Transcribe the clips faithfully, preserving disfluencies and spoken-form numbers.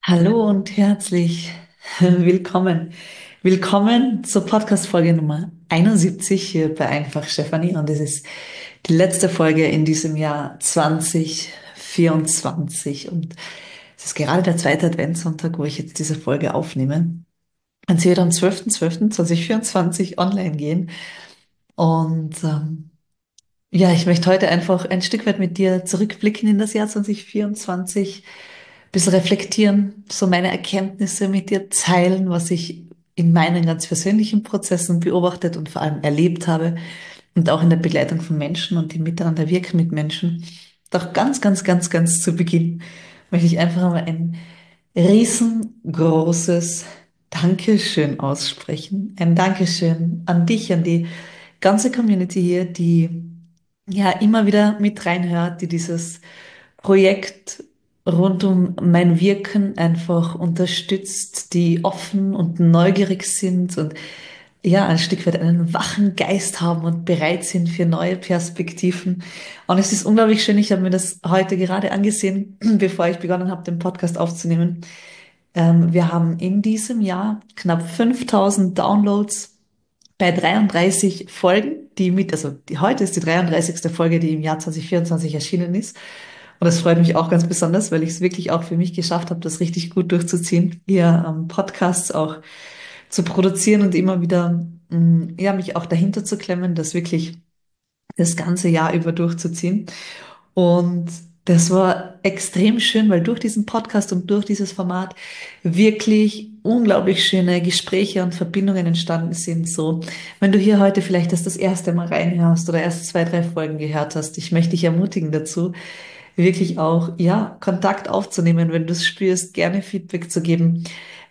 Hallo und herzlich willkommen. Willkommen zur Podcast-Folge Nummer einundsiebzig hier bei Einfach Stefanie. Und es ist die letzte Folge in diesem Jahr zwanzig vierundzwanzig. Und es ist gerade der zweite Adventssonntag, wo ich jetzt diese Folge aufnehme. Und sie wird am zwölften zwölften zweitausendvierundzwanzig online gehen. Und ähm, ja, ich möchte heute einfach ein Stück weit mit dir zurückblicken in das Jahr zwanzig vierundzwanzig, bisschen reflektieren, so meine Erkenntnisse mit dir teilen, was ich in meinen ganz persönlichen Prozessen beobachtet und vor allem erlebt habe und auch in der Begleitung von Menschen und im Miteinander wirken mit Menschen. Doch ganz, ganz, ganz, ganz zu Beginn möchte ich einfach mal ein riesengroßes Dankeschön aussprechen. Ein Dankeschön an dich, an die ganze Community hier, die ja immer wieder mit reinhört, die dieses Projekt rund um mein Wirken einfach unterstützt, die offen und neugierig sind und ja, ein Stück weit einen wachen Geist haben und bereit sind für neue Perspektiven. Und es ist unglaublich schön, ich habe mir das heute gerade angesehen, bevor ich begonnen habe, den Podcast aufzunehmen. Ähm, wir haben in diesem Jahr knapp fünftausend Downloads bei dreiunddreißig Folgen, die mit, also die, heute ist die dreiunddreißigste Folge, die im Jahr zwanzig vierundzwanzig erschienen ist. Und das freut mich auch ganz besonders, weil ich es wirklich auch für mich geschafft habe, das richtig gut durchzuziehen, hier ähm, Podcasts auch zu produzieren und immer wieder, mh, ja, mich auch dahinter zu klemmen, das wirklich das ganze Jahr über durchzuziehen. Und das war extrem schön, weil durch diesen Podcast und durch dieses Format wirklich unglaublich schöne Gespräche und Verbindungen entstanden sind. So, wenn du hier heute vielleicht das das erste Mal reinhörst oder erst zwei, drei Folgen gehört hast, ich möchte dich ermutigen dazu, wirklich auch, ja, Kontakt aufzunehmen, wenn du es spürst, gerne Feedback zu geben,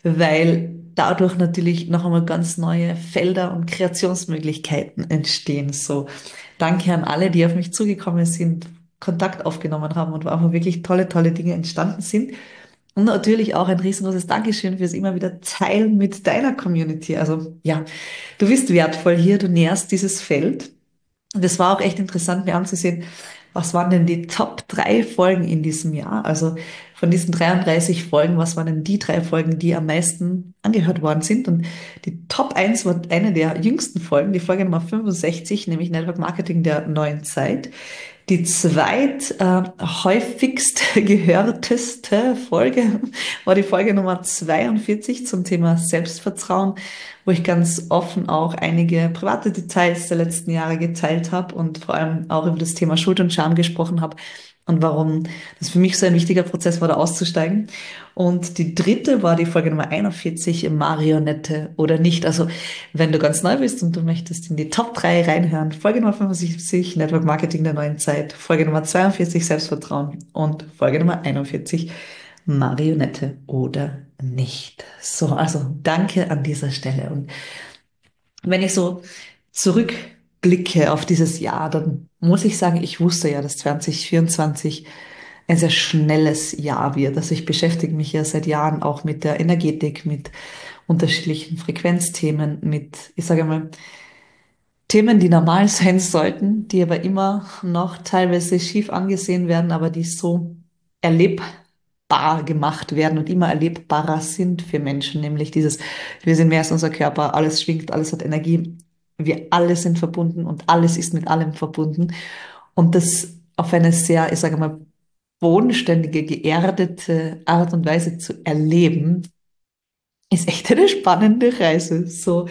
weil dadurch natürlich noch einmal ganz neue Felder und Kreationsmöglichkeiten entstehen. So, danke an alle, die auf mich zugekommen sind, Kontakt aufgenommen haben und wo einfach wirklich tolle, tolle Dinge entstanden sind. Und natürlich auch ein riesengroßes Dankeschön fürs immer wieder Teilen mit deiner Community. Also ja, du bist wertvoll hier, du nährst dieses Feld. Und es war auch echt interessant, mir anzusehen, was waren denn die Top drei Folgen in diesem Jahr? Also von diesen dreiunddreißig Folgen, was waren denn die drei Folgen, die am meisten angehört worden sind? Und die Top eins war eine der jüngsten Folgen, die Folge Nummer fünfundsechzig, nämlich Network Marketing der neuen Zeit. Die zweit äh, häufigst gehörteste Folge war die Folge Nummer zweiundvierzig zum Thema Selbstvertrauen, wo ich ganz offen auch einige private Details der letzten Jahre geteilt habe und vor allem auch über das Thema Schuld und Scham gesprochen habe und warum das für mich so ein wichtiger Prozess war, da auszusteigen. Und die dritte war die Folge Nummer einundvierzig, Marionette oder nicht. Also wenn du ganz neu bist und du möchtest in die Top drei reinhören, Folge Nummer fünfundsiebzig, Network Marketing der neuen Zeit, Folge Nummer zweiundvierzig, Selbstvertrauen und Folge Nummer einundvierzig, Marionette oder nicht. So, also danke an dieser Stelle. Und wenn ich so zurückblicke auf dieses Jahr, dann muss ich sagen, ich wusste ja, dass zwanzig vierundzwanzig ein sehr schnelles Jahr wird. Also ich beschäftige mich ja seit Jahren auch mit der Energetik, mit unterschiedlichen Frequenzthemen, mit, ich sage mal, Themen, die normal sein sollten, die aber immer noch teilweise schief angesehen werden, aber die so erlebbar gemacht werden und immer erlebbarer sind für Menschen, nämlich dieses, wir sind mehr als unser Körper, alles schwingt, alles hat Energie, wir alle sind verbunden und alles ist mit allem verbunden und das auf eine sehr, ich sage mal, bodenständige, geerdete Art und Weise zu erleben, ist echt eine spannende Reise. So,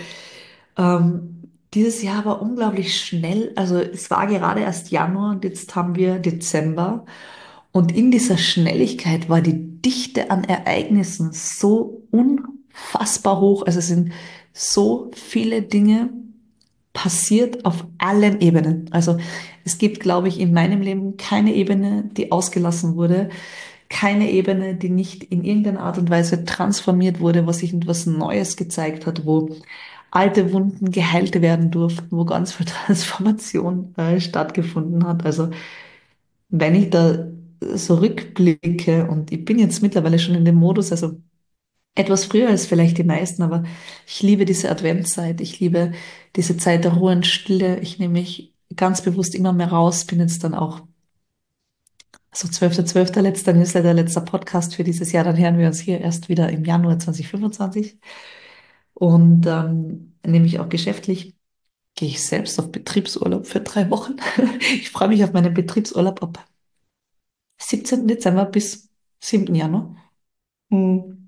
ähm, dieses Jahr war unglaublich schnell. Also es war gerade erst Januar und jetzt haben wir Dezember. Und in dieser Schnelligkeit war die Dichte an Ereignissen so unfassbar hoch. Also es sind so viele Dinge passiert auf allen Ebenen. Also es gibt, glaube ich, in meinem Leben keine Ebene, die ausgelassen wurde, keine Ebene, die nicht in irgendeiner Art und Weise transformiert wurde, wo sich etwas Neues gezeigt hat, wo alte Wunden geheilt werden durften, wo ganz viel Transformation äh, stattgefunden hat. Also wenn ich da so rückblicke und ich bin jetzt mittlerweile schon in dem Modus, also etwas früher als vielleicht die meisten, aber ich liebe diese Adventszeit. Ich liebe diese Zeit der Ruhe und Stille. Ich nehme mich ganz bewusst immer mehr raus, bin jetzt dann auch Also zwölfter zwölfter letzter Newsletter, letzter Podcast für dieses Jahr. Dann hören wir uns hier erst wieder im Januar zwanzig fünfundzwanzig. Und ähm, nämlich auch geschäftlich gehe ich selbst auf Betriebsurlaub für drei Wochen. Ich freue mich auf meinen Betriebsurlaub ab siebzehnten Dezember bis siebten Januar. Mhm.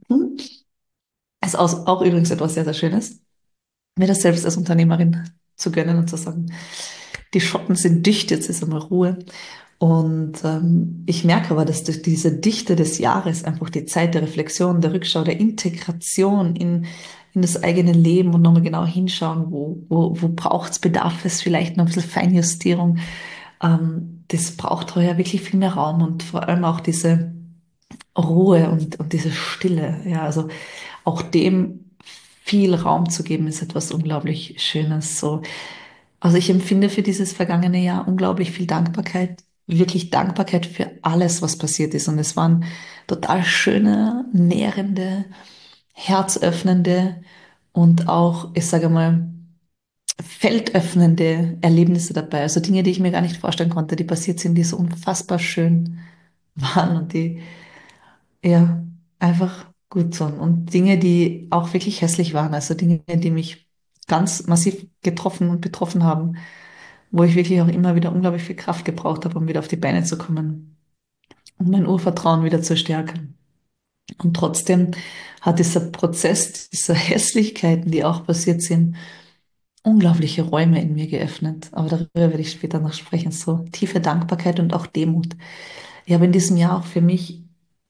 Ist auch, auch übrigens etwas sehr, sehr Schönes, mir das selbst als Unternehmerin zu gönnen und zu sagen, die Schotten sind dicht, jetzt ist einmal Ruhe. Und ähm, ich merke aber, dass durch diese Dichte des Jahres einfach die Zeit der Reflexion, der Rückschau, der Integration in, in das eigene Leben und nochmal genau hinschauen, wo, wo, wo braucht es, bedarf es vielleicht noch ein bisschen Feinjustierung. Ähm, das braucht heuer wirklich viel mehr Raum und vor allem auch diese Ruhe und, und diese Stille. Ja, also auch dem viel Raum zu geben, ist etwas unglaublich Schönes. So, also ich empfinde für dieses vergangene Jahr unglaublich viel Dankbarkeit, wirklich Dankbarkeit für alles, was passiert ist. Und es waren total schöne, nährende, herzöffnende und auch, ich sage mal, feltöffnende Erlebnisse dabei. Also Dinge, die ich mir gar nicht vorstellen konnte, die passiert sind, die so unfassbar schön waren und die, ja, einfach gut sind. Und Dinge, die auch wirklich hässlich waren. Also Dinge, die mich ganz massiv getroffen und betroffen haben, wo ich wirklich auch immer wieder unglaublich viel Kraft gebraucht habe, um wieder auf die Beine zu kommen und mein Urvertrauen wieder zu stärken. Und trotzdem hat dieser Prozess dieser Hässlichkeiten, die auch passiert sind, unglaubliche Räume in mir geöffnet. Aber darüber werde ich später noch sprechen. So tiefe Dankbarkeit und auch Demut. Ich habe in diesem Jahr auch für mich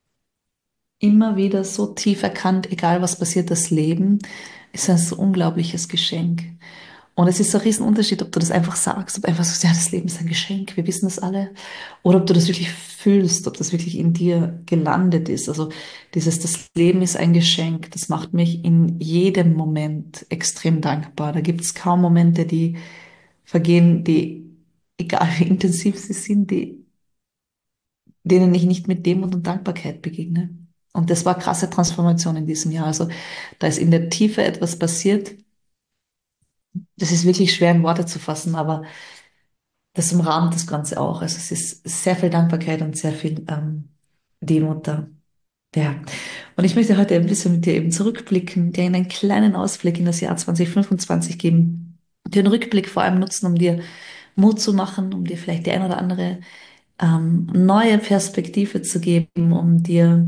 immer wieder so tief erkannt, egal was passiert, das Leben ist ein so unglaubliches Geschenk. Und es ist so ein Riesenunterschied, ob du das einfach sagst, ob du einfach sagst, ja, das Leben ist ein Geschenk, wir wissen das alle, oder ob du das wirklich fühlst, ob das wirklich in dir gelandet ist. Also dieses, das Leben ist ein Geschenk, das macht mich in jedem Moment extrem dankbar. Da gibt es kaum Momente, die vergehen, die, egal wie intensiv sie sind, die, denen ich nicht mit Demut und Dankbarkeit begegne. Und das war krasse Transformation in diesem Jahr. Also da ist in der Tiefe etwas passiert. Das ist wirklich schwer in Worte zu fassen, aber das umrahmt das Ganze auch. Also es ist sehr viel Dankbarkeit und sehr viel ähm, Demut da. Ja. Und ich möchte heute ein bisschen mit dir eben zurückblicken, dir einen kleinen Ausblick in das Jahr zwanzig fünfundzwanzig geben. Den Rückblick vor allem nutzen, um dir Mut zu machen, um dir vielleicht die ein oder andere ähm, neue Perspektive zu geben, um dir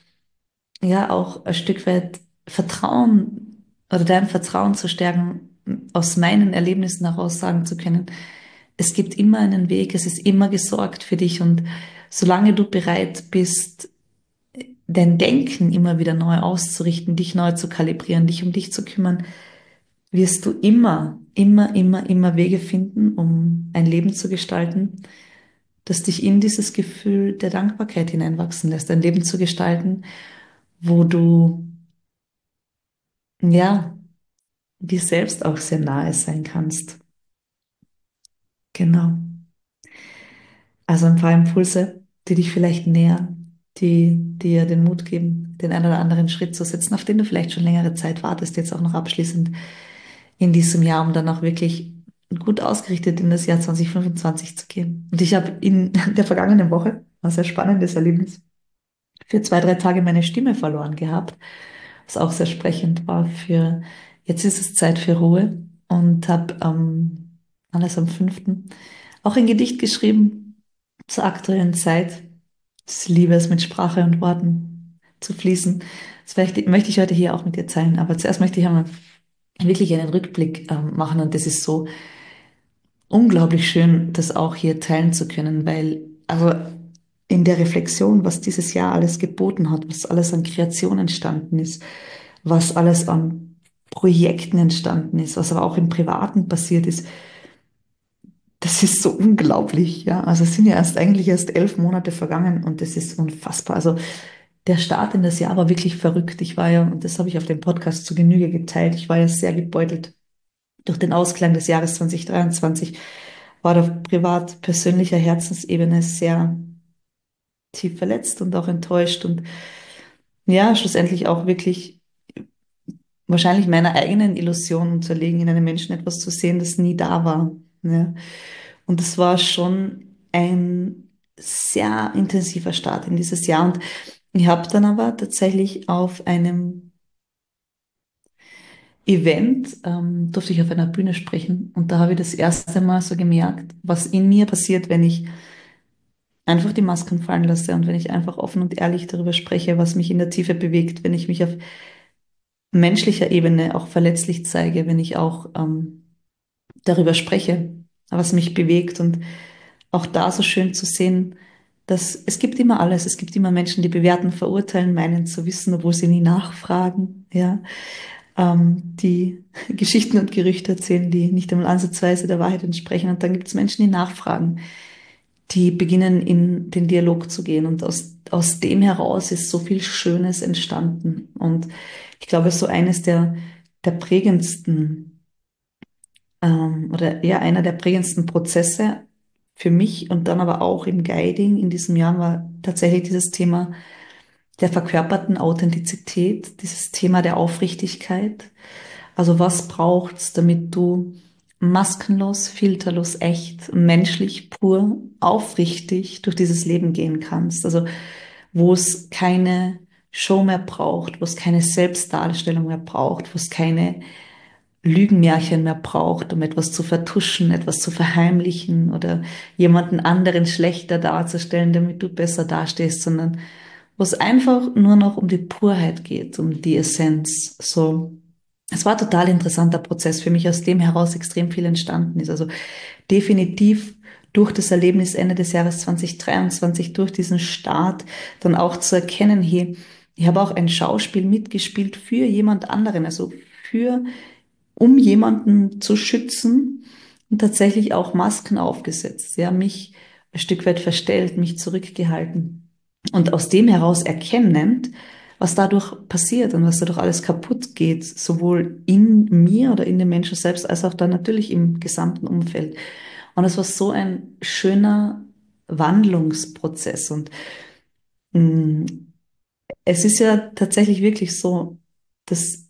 ja auch ein Stück weit Vertrauen oder dein Vertrauen zu stärken, aus meinen Erlebnissen heraus sagen zu können, es gibt immer einen Weg, es ist immer gesorgt für dich und solange du bereit bist, dein Denken immer wieder neu auszurichten, dich neu zu kalibrieren, dich um dich zu kümmern, wirst du immer, immer, immer, immer Wege finden, um ein Leben zu gestalten, das dich in dieses Gefühl der Dankbarkeit hineinwachsen lässt, ein Leben zu gestalten, wo du, ja, dir selbst auch sehr nahe sein kannst. Genau. Also ein paar Impulse, die dich vielleicht nähern, die dir den Mut geben, den einen oder anderen Schritt zu setzen, auf den du vielleicht schon längere Zeit wartest, jetzt auch noch abschließend in diesem Jahr, um dann auch wirklich gut ausgerichtet in das Jahr zwanzig fünfundzwanzig zu gehen. Und ich habe in der vergangenen Woche, ein sehr spannendes Erlebnis, für zwei, drei Tage meine Stimme verloren gehabt, was auch sehr sprechend war für, jetzt ist es Zeit für Ruhe und habe ähm, alles am fünften auch ein Gedicht geschrieben zur aktuellen Zeit. Ich liebe es, mit Sprache und Worten zu fließen. Das möchte, möchte ich heute hier auch mit dir teilen. Aber zuerst möchte ich einmal wirklich einen Rückblick ähm, machen und das ist so unglaublich schön, das auch hier teilen zu können, weil also in der Reflexion, was dieses Jahr alles geboten hat, was alles an Kreation entstanden ist, was alles an Projekten entstanden ist, was aber auch im Privaten passiert ist, das ist so unglaublich, ja. Also es sind ja erst eigentlich erst elf Monate vergangen und das ist unfassbar. Also der Start in das Jahr war wirklich verrückt. Ich war ja, und das habe ich auf dem Podcast zu Genüge geteilt, ich war ja sehr gebeutelt durch den Ausklang des Jahres zwanzig dreiundzwanzig, war auf privat persönlicher Herzensebene sehr tief verletzt und auch enttäuscht und ja, schlussendlich auch wirklich wahrscheinlich meiner eigenen Illusion unterlegen, in einem Menschen etwas zu sehen, das nie da war. Ja. Und es war schon ein sehr intensiver Start in dieses Jahr. Und ich habe dann aber tatsächlich auf einem Event, ähm, durfte ich auf einer Bühne sprechen und da habe ich das erste Mal so gemerkt, was in mir passiert, wenn ich einfach die Masken fallen lasse und wenn ich einfach offen und ehrlich darüber spreche, was mich in der Tiefe bewegt, wenn ich mich auf menschlicher Ebene auch verletzlich zeige, wenn ich auch ähm, darüber spreche, was mich bewegt und auch da so schön zu sehen, dass es gibt immer alles. Es gibt immer Menschen, die bewerten, verurteilen, meinen zu wissen, obwohl sie nie nachfragen, ja, ähm, die Geschichten und Gerüchte erzählen, die nicht einmal ansatzweise der Wahrheit entsprechen. Und dann gibt es Menschen, die nachfragen, die beginnen in den Dialog zu gehen. Und aus, aus dem heraus ist so viel Schönes entstanden. Und ich glaube, so eines der, der prägendsten ähm, oder eher einer der prägendsten Prozesse für mich und dann aber auch im Guiding in diesem Jahr war tatsächlich dieses Thema der verkörperten Authentizität, dieses Thema der Aufrichtigkeit. Also was braucht's, damit du maskenlos, filterlos, echt, menschlich, pur, aufrichtig durch dieses Leben gehen kannst? Also wo es keine Show mehr braucht, wo es keine Selbstdarstellung mehr braucht, wo es keine Lügenmärchen mehr braucht, um etwas zu vertuschen, etwas zu verheimlichen oder jemanden anderen schlechter darzustellen, damit du besser dastehst, sondern wo es einfach nur noch um die Purheit geht, um die Essenz. So, es war ein total interessanter Prozess für mich, aus dem heraus extrem viel entstanden ist. Also definitiv durch das Erlebnis Ende des Jahres zwanzig dreiundzwanzig, durch diesen Start, dann auch zu erkennen, hey, ich habe auch ein Schauspiel mitgespielt für jemand anderen, also für um jemanden zu schützen und tatsächlich auch Masken aufgesetzt, ja, mich ein Stück weit verstellt, mich zurückgehalten und aus dem heraus erkennend, was dadurch passiert und was dadurch alles kaputt geht, sowohl in mir oder in den Menschen selbst als auch dann natürlich im gesamten Umfeld. Und es war so ein schöner Wandlungsprozess und mh, es ist ja tatsächlich wirklich so, dass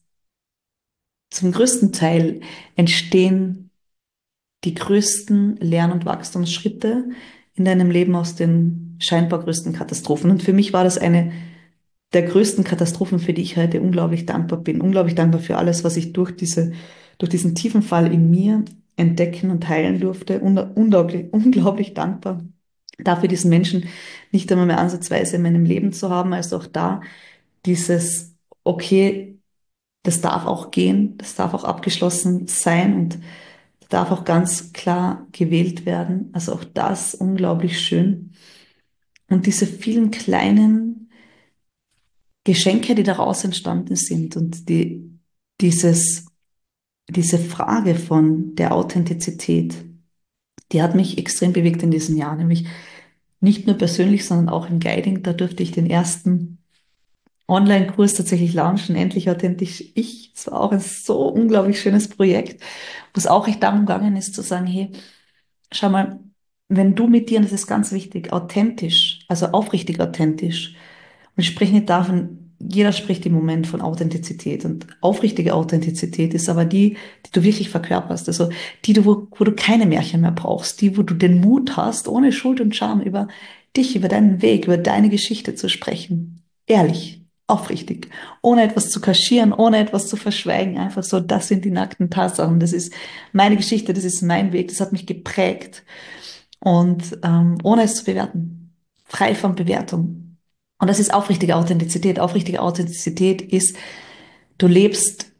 zum größten Teil entstehen die größten Lern- und Wachstumsschritte in deinem Leben aus den scheinbar größten Katastrophen. Und für mich war das eine der größten Katastrophen, für die ich heute unglaublich dankbar bin. Unglaublich dankbar für alles, was ich durch diese, durch diesen tiefen Fall in mir entdecken und heilen durfte. Und unglaublich, unglaublich dankbar dafür, diesen Menschen nicht einmal mehr ansatzweise in meinem Leben zu haben, als auch da dieses, okay, das darf auch gehen, das darf auch abgeschlossen sein und darf auch ganz klar gewählt werden. Also auch das unglaublich schön. Und diese vielen kleinen Geschenke, die daraus entstanden sind und die, dieses, diese Frage von der Authentizität, die hat mich extrem bewegt in diesem Jahr, nämlich nicht nur persönlich, sondern auch im Guiding. Da durfte ich den ersten Online-Kurs tatsächlich launchen, endlich authentisch ich. Es war auch ein so unglaublich schönes Projekt, wo es auch echt darum gegangen ist zu sagen, hey, schau mal, wenn du mit dir, und das ist ganz wichtig, authentisch, also aufrichtig authentisch, und ich spreche nicht davon, jeder spricht im Moment von Authentizität und aufrichtige Authentizität ist aber die, die du wirklich verkörperst, also die, du, wo, wo du keine Märchen mehr brauchst, die, wo du den Mut hast, ohne Schuld und Scham über dich, über deinen Weg, über deine Geschichte zu sprechen. Ehrlich, aufrichtig, ohne etwas zu kaschieren, ohne etwas zu verschweigen, einfach so, das sind die nackten Tatsachen, das ist meine Geschichte, das ist mein Weg, das hat mich geprägt und ähm, ohne es zu bewerten, frei von Bewertung. Und das ist aufrichtige Authentizität. Aufrichtige Authentizität ist, du lebst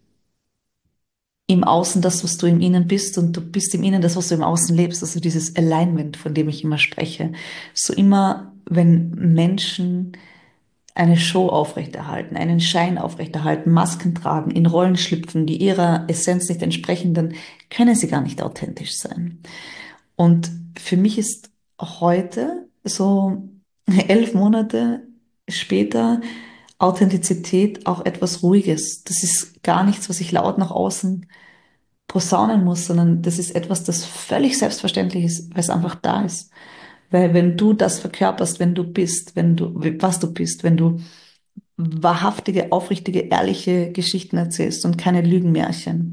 im Außen das, was du im Innen bist und du bist im Innen das, was du im Außen lebst. Also dieses Alignment, von dem ich immer spreche. So immer, wenn Menschen eine Show aufrechterhalten, einen Schein aufrechterhalten, Masken tragen, in Rollen schlüpfen, die ihrer Essenz nicht entsprechen, dann können sie gar nicht authentisch sein. Und für mich ist heute, so elf Monate später, Authentizität auch etwas Ruhiges. Das ist gar nichts, was ich laut nach außen posaunen muss, sondern das ist etwas, das völlig selbstverständlich ist, weil es einfach da ist. Weil wenn du das verkörperst, wenn du bist, wenn du, was du bist, wenn du wahrhaftige, aufrichtige, ehrliche Geschichten erzählst und keine Lügenmärchen,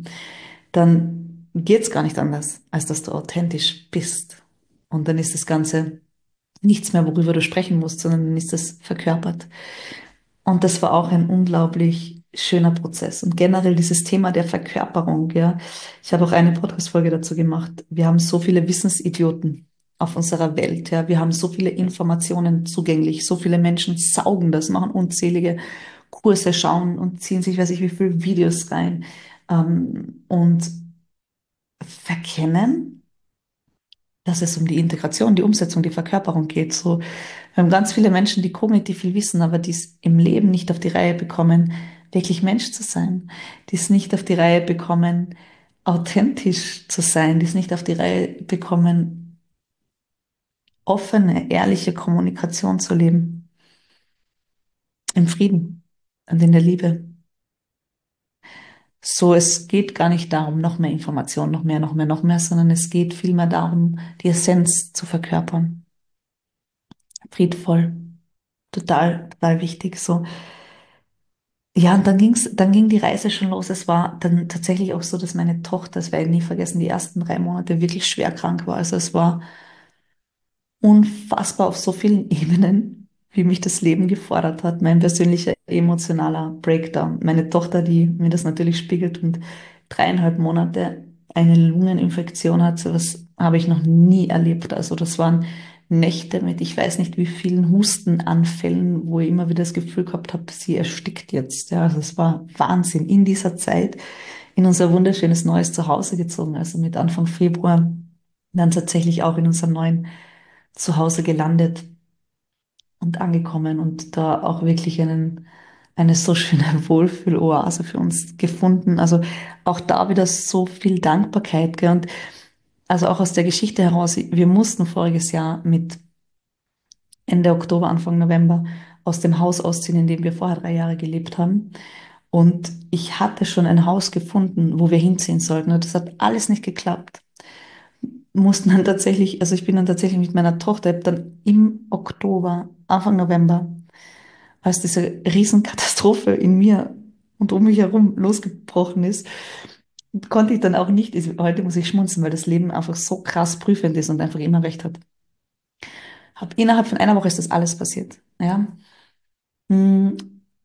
dann geht's gar nicht anders, als dass du authentisch bist. Und dann ist das Ganze nichts mehr, worüber du sprechen musst, sondern dann ist das verkörpert. Und das war auch ein unglaublich schöner Prozess. Und generell dieses Thema der Verkörperung, ja. Ich habe auch eine Podcast-Folge dazu gemacht. Wir haben so viele Wissensidioten auf unserer Welt, ja. Wir haben so viele Informationen zugänglich. So viele Menschen saugen das, machen unzählige Kurse, schauen und ziehen sich, weiß ich, wie viele Videos rein, ähm, und verkennen, dass es um die Integration, die Umsetzung, die Verkörperung geht. So, wir haben ganz viele Menschen, die kognitiv viel wissen, aber die es im Leben nicht auf die Reihe bekommen, wirklich Mensch zu sein, die es nicht auf die Reihe bekommen, authentisch zu sein, die es nicht auf die Reihe bekommen, offene, ehrliche Kommunikation zu leben, im Frieden und in der Liebe. So, es geht gar nicht darum, noch mehr Information, noch mehr, noch mehr, noch mehr, sondern es geht vielmehr darum, die Essenz zu verkörpern. Friedvoll, total, total wichtig. So, ja, und dann ging's, dann ging die Reise schon los. Es war dann tatsächlich auch so, dass meine Tochter, das werde ich nie vergessen, die ersten drei Monate wirklich schwer krank war. Also es war unfassbar auf so vielen Ebenen, wie mich das Leben gefordert hat. Mein persönlicher emotionaler Breakdown. Meine Tochter, die mir das natürlich spiegelt und dreieinhalb Monate eine Lungeninfektion hat, so was habe ich noch nie erlebt. Also das waren Nächte mit, ich weiß nicht wie vielen Hustenanfällen, wo ich immer wieder das Gefühl gehabt habe, sie erstickt jetzt. Ja, also es war Wahnsinn in dieser Zeit in unser wunderschönes neues Zuhause gezogen. Also mit Anfang Februar dann tatsächlich auch in unserem neuen zu Hause gelandet und angekommen und da auch wirklich einen, eine so schöne Wohlfühloase für uns gefunden. Also auch da wieder so viel Dankbarkeit, gell? Und also auch aus der Geschichte heraus, wir mussten voriges Jahr mit Ende Oktober, Anfang November aus dem Haus ausziehen, in dem wir vorher drei Jahre gelebt haben. Und ich hatte schon ein Haus gefunden, wo wir hinziehen sollten. Und das hat alles nicht geklappt. Mussten dann tatsächlich, also ich bin dann tatsächlich mit meiner Tochter, hab dann im Oktober, Anfang November, als diese Riesenkatastrophe in mir und um mich herum losgebrochen ist, konnte ich dann auch nicht, also heute muss ich schmunzeln, weil das Leben einfach so krass prüfend ist und einfach immer recht hat. Hab, innerhalb von einer Woche ist das alles passiert. Ja. Hm,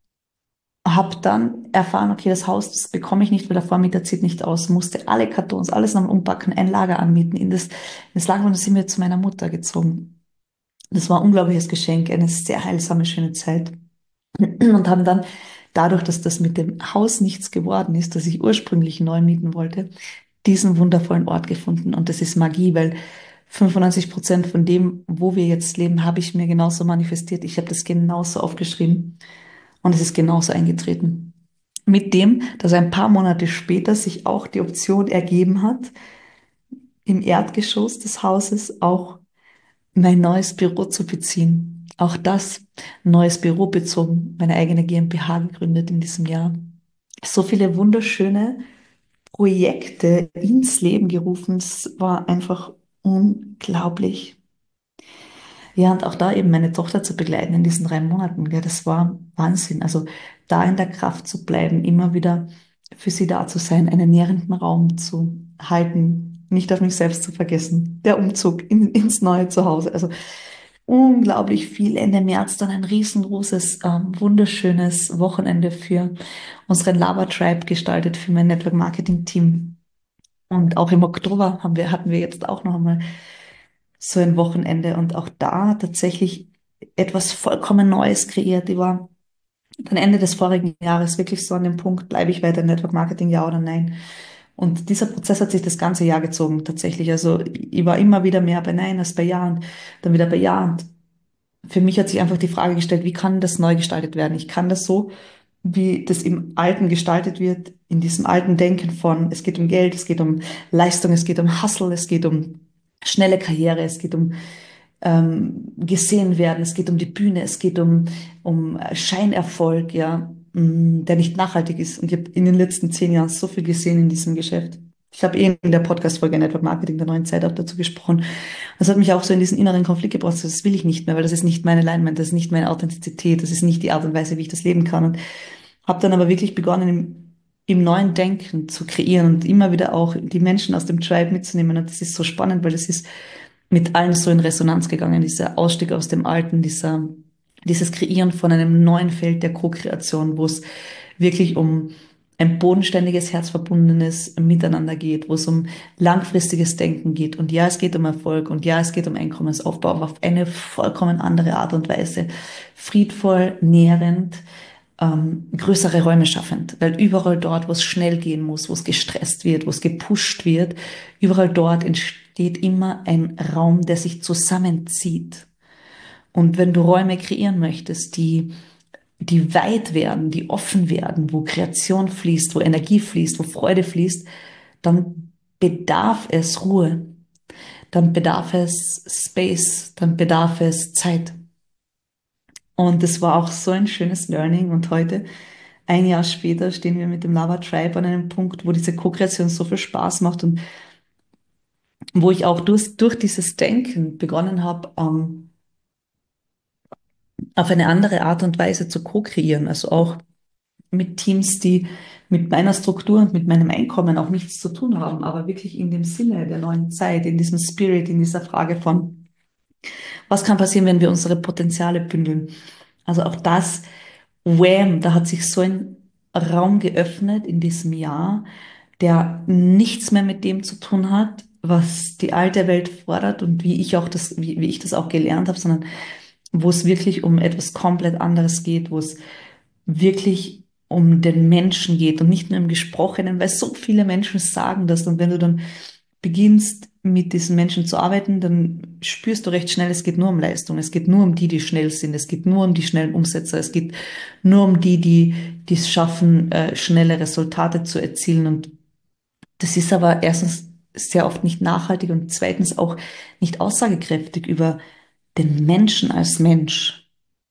hab dann erfahren, okay, das Haus, das bekomme ich nicht, weil der Vormieter zieht nicht aus, musste alle Kartons, alles nochmal umpacken, ein Lager anmieten, in das, in das Lager, und dann sind wir zu meiner Mutter gezogen. Das war ein unglaubliches Geschenk, eine sehr heilsame, schöne Zeit. Und haben dann dadurch, dass das mit dem Haus nichts geworden ist, das ich ursprünglich neu mieten wollte, diesen wundervollen Ort gefunden. Und das ist Magie, weil fünfundneunzig Prozent von dem, wo wir jetzt leben, habe ich mir genauso manifestiert. Ich habe das genauso aufgeschrieben und es ist genauso eingetreten. Mit dem, dass ein paar Monate später sich auch die Option ergeben hat, im Erdgeschoss des Hauses auch mein neues Büro zu beziehen. Auch das, neues Büro bezogen, meine eigene GmbH gegründet in diesem Jahr. So viele wunderschöne Projekte ins Leben gerufen. Es war einfach unglaublich. Ja, und auch da eben meine Tochter zu begleiten in diesen drei Monaten, ja, das war Wahnsinn. Also da in der Kraft zu bleiben, immer wieder für sie da zu sein, einen nährenden Raum zu halten, nicht auf mich selbst zu vergessen. Der Umzug in, ins neue Zuhause. Also unglaublich viel. Ende März dann ein riesengroßes, ähm, wunderschönes Wochenende für unseren Lava Tribe gestaltet, für mein Network Marketing Team. Und auch im Oktober haben wir, hatten wir jetzt auch noch einmal so ein Wochenende und auch da tatsächlich etwas vollkommen Neues kreiert. Ich war dann Ende des vorigen Jahres wirklich so an dem Punkt, bleibe ich weiter im Network Marketing, ja oder nein? Und dieser Prozess hat sich das ganze Jahr gezogen, tatsächlich. Also ich war immer wieder mehr bei Nein als bei Ja und dann wieder bei Ja. Und für mich hat sich einfach die Frage gestellt, wie kann das neu gestaltet werden? Ich kann das so, wie das im Alten gestaltet wird, in diesem alten Denken von, es geht um Geld, es geht um Leistung, es geht um Hustle, es geht um schnelle Karriere, es geht um ähm, gesehen werden, es geht um die Bühne, es geht um, um Scheinerfolg, ja, mh, der nicht nachhaltig ist. Und ich habe in den letzten zehn Jahren so viel gesehen in diesem Geschäft. Ich habe eh in der Podcast-Folge Network Marketing der neuen Zeit auch dazu gesprochen. Das hat mich auch so in diesen inneren Konflikt gebracht. So, das will ich nicht mehr, weil das ist nicht meine Leinwand, das ist nicht meine Authentizität, das ist nicht die Art und Weise, wie ich das leben kann. Und habe dann aber wirklich begonnen, im, im neuen Denken zu kreieren und immer wieder auch die Menschen aus dem Tribe mitzunehmen. Und das ist so spannend, weil das ist mit allen so in Resonanz gegangen, dieser Ausstieg aus dem Alten, dieser, dieses Kreieren von einem neuen Feld der Co-Kreation, wo es wirklich um ein bodenständiges, herzverbundenes Miteinander geht, wo es um langfristiges Denken geht. Und ja, es geht um Erfolg und ja, es geht um Einkommensaufbau, aber auf eine vollkommen andere Art und Weise. Friedvoll, nährend, ähm, größere Räume schaffend. Weil überall dort, wo es schnell gehen muss, wo es gestresst wird, wo es gepusht wird, überall dort entsteht immer ein Raum, der sich zusammenzieht. Und wenn du Räume kreieren möchtest, die die weit werden, die offen werden, wo Kreation fließt, wo Energie fließt, wo Freude fließt, dann bedarf es Ruhe, dann bedarf es Space, dann bedarf es Zeit. Und es war auch so ein schönes Learning. Und heute, ein Jahr später, stehen wir mit dem Lava Tribe an einem Punkt, wo diese Co-Kreation so viel Spaß macht und wo ich auch durch, durch dieses Denken begonnen habe, ähm, auf eine andere Art und Weise zu co-kreieren. Also auch mit Teams, die mit meiner Struktur und mit meinem Einkommen auch nichts zu tun haben, aber wirklich in dem Sinne der neuen Zeit, in diesem Spirit, in dieser Frage von, was kann passieren, wenn wir unsere Potenziale bündeln? Also auch das, wham, da hat sich so ein Raum geöffnet in diesem Jahr, der nichts mehr mit dem zu tun hat, was die alte Welt fordert und wie ich auch das, wie, wie ich das auch gelernt habe, sondern wo es wirklich um etwas komplett anderes geht, wo es wirklich um den Menschen geht und nicht nur im Gesprochenen, weil so viele Menschen sagen das. Und wenn du dann beginnst, mit diesen Menschen zu arbeiten, dann spürst du recht schnell, es geht nur um Leistung, es geht nur um die, die schnell sind, es geht nur um die schnellen Umsetzer, es geht nur um die, die, die es schaffen, äh, schnelle Resultate zu erzielen. Und das ist aber erstens sehr oft nicht nachhaltig und zweitens auch nicht aussagekräftig über den Menschen als Mensch.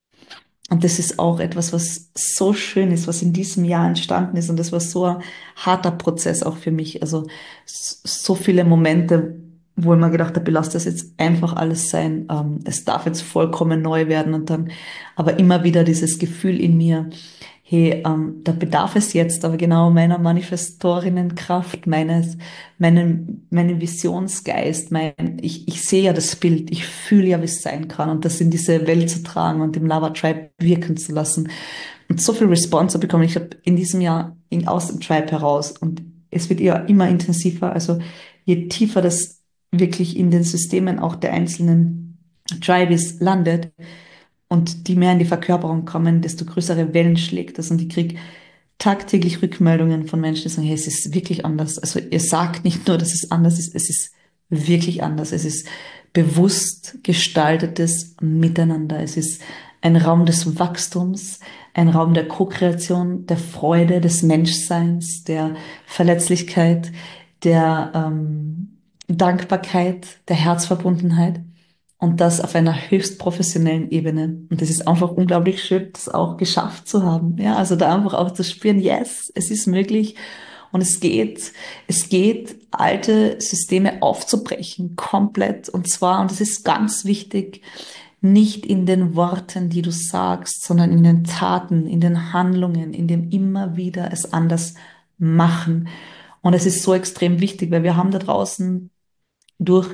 Und das ist auch etwas, was so schön ist, was in diesem Jahr entstanden ist. Und das war so ein harter Prozess auch für mich. Also so viele Momente, wo ich mir gedacht habe, lass das jetzt einfach alles sein. Ähm, es darf jetzt vollkommen neu werden. Und dann aber immer wieder dieses Gefühl in mir, hey, ähm, da bedarf es jetzt aber genau meiner Manifestorinnenkraft, meines, meinen, meinen Visionsgeist, mein, ich, ich sehe ja das Bild, ich fühle ja, wie es sein kann und das in diese Welt zu tragen und im Lava Tribe wirken zu lassen und so viel Response zu bekommen. Ich habe in diesem Jahr in, aus dem Tribe heraus und es wird ja immer intensiver, also je tiefer das wirklich in den Systemen auch der einzelnen Tribes landet, und die mehr in die Verkörperung kommen, desto größere Wellen schlägt das. Und ich kriege tagtäglich Rückmeldungen von Menschen, die sagen, hey, es ist wirklich anders. Also ihr sagt nicht nur, dass es anders ist, es ist wirklich anders. Es ist bewusst gestaltetes Miteinander. Es ist ein Raum des Wachstums, ein Raum der Co-Kreation, der Freude, des Menschseins, der Verletzlichkeit, der ähm, Dankbarkeit, der Herzverbundenheit. Und das auf einer höchst professionellen Ebene. Und das ist einfach unglaublich schön, das auch geschafft zu haben. Ja, also da einfach auch zu spüren, yes, es ist möglich. Und es geht, es geht, alte Systeme aufzubrechen, komplett. Und zwar, und das ist ganz wichtig, nicht in den Worten, die du sagst, sondern in den Taten, in den Handlungen, in dem immer wieder es anders machen. Und es ist so extrem wichtig, weil wir haben da draußen durch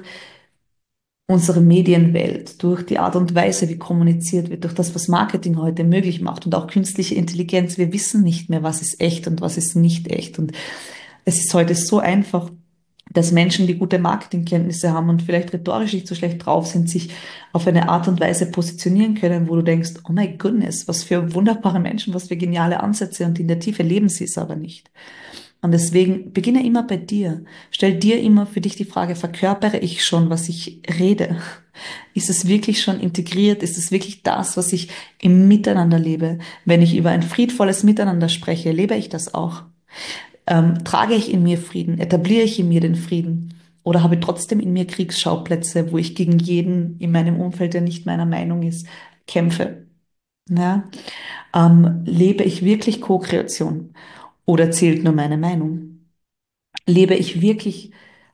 unsere Medienwelt, durch die Art und Weise, wie kommuniziert wird, durch das, was Marketing heute möglich macht und auch künstliche Intelligenz. Wir wissen nicht mehr, was ist echt und was ist nicht echt. Und es ist heute so einfach, dass Menschen, die gute Marketingkenntnisse haben und vielleicht rhetorisch nicht so schlecht drauf sind, sich auf eine Art und Weise positionieren können, wo du denkst, oh my goodness, was für wunderbare Menschen, was für geniale Ansätze und in der Tiefe leben sie es aber nicht. Und deswegen beginne immer bei dir. Stell dir immer für dich die Frage, verkörpere ich schon, was ich rede? Ist es wirklich schon integriert? Ist es wirklich das, was ich im Miteinander lebe? Wenn ich über ein friedvolles Miteinander spreche, lebe ich das auch? Ähm, trage ich in mir Frieden? Etabliere ich in mir den Frieden? Oder habe ich trotzdem in mir Kriegsschauplätze, wo ich gegen jeden in meinem Umfeld, der nicht meiner Meinung ist, kämpfe? Ja? Ähm, lebe ich wirklich Co-Kreation? Oder zählt nur meine Meinung? Lebe ich wirklich,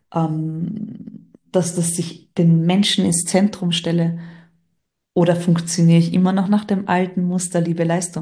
ähm, dass, dass ich den Menschen ins Zentrum stelle? Oder funktioniere ich immer noch nach dem alten Muster Liebe, Leistung?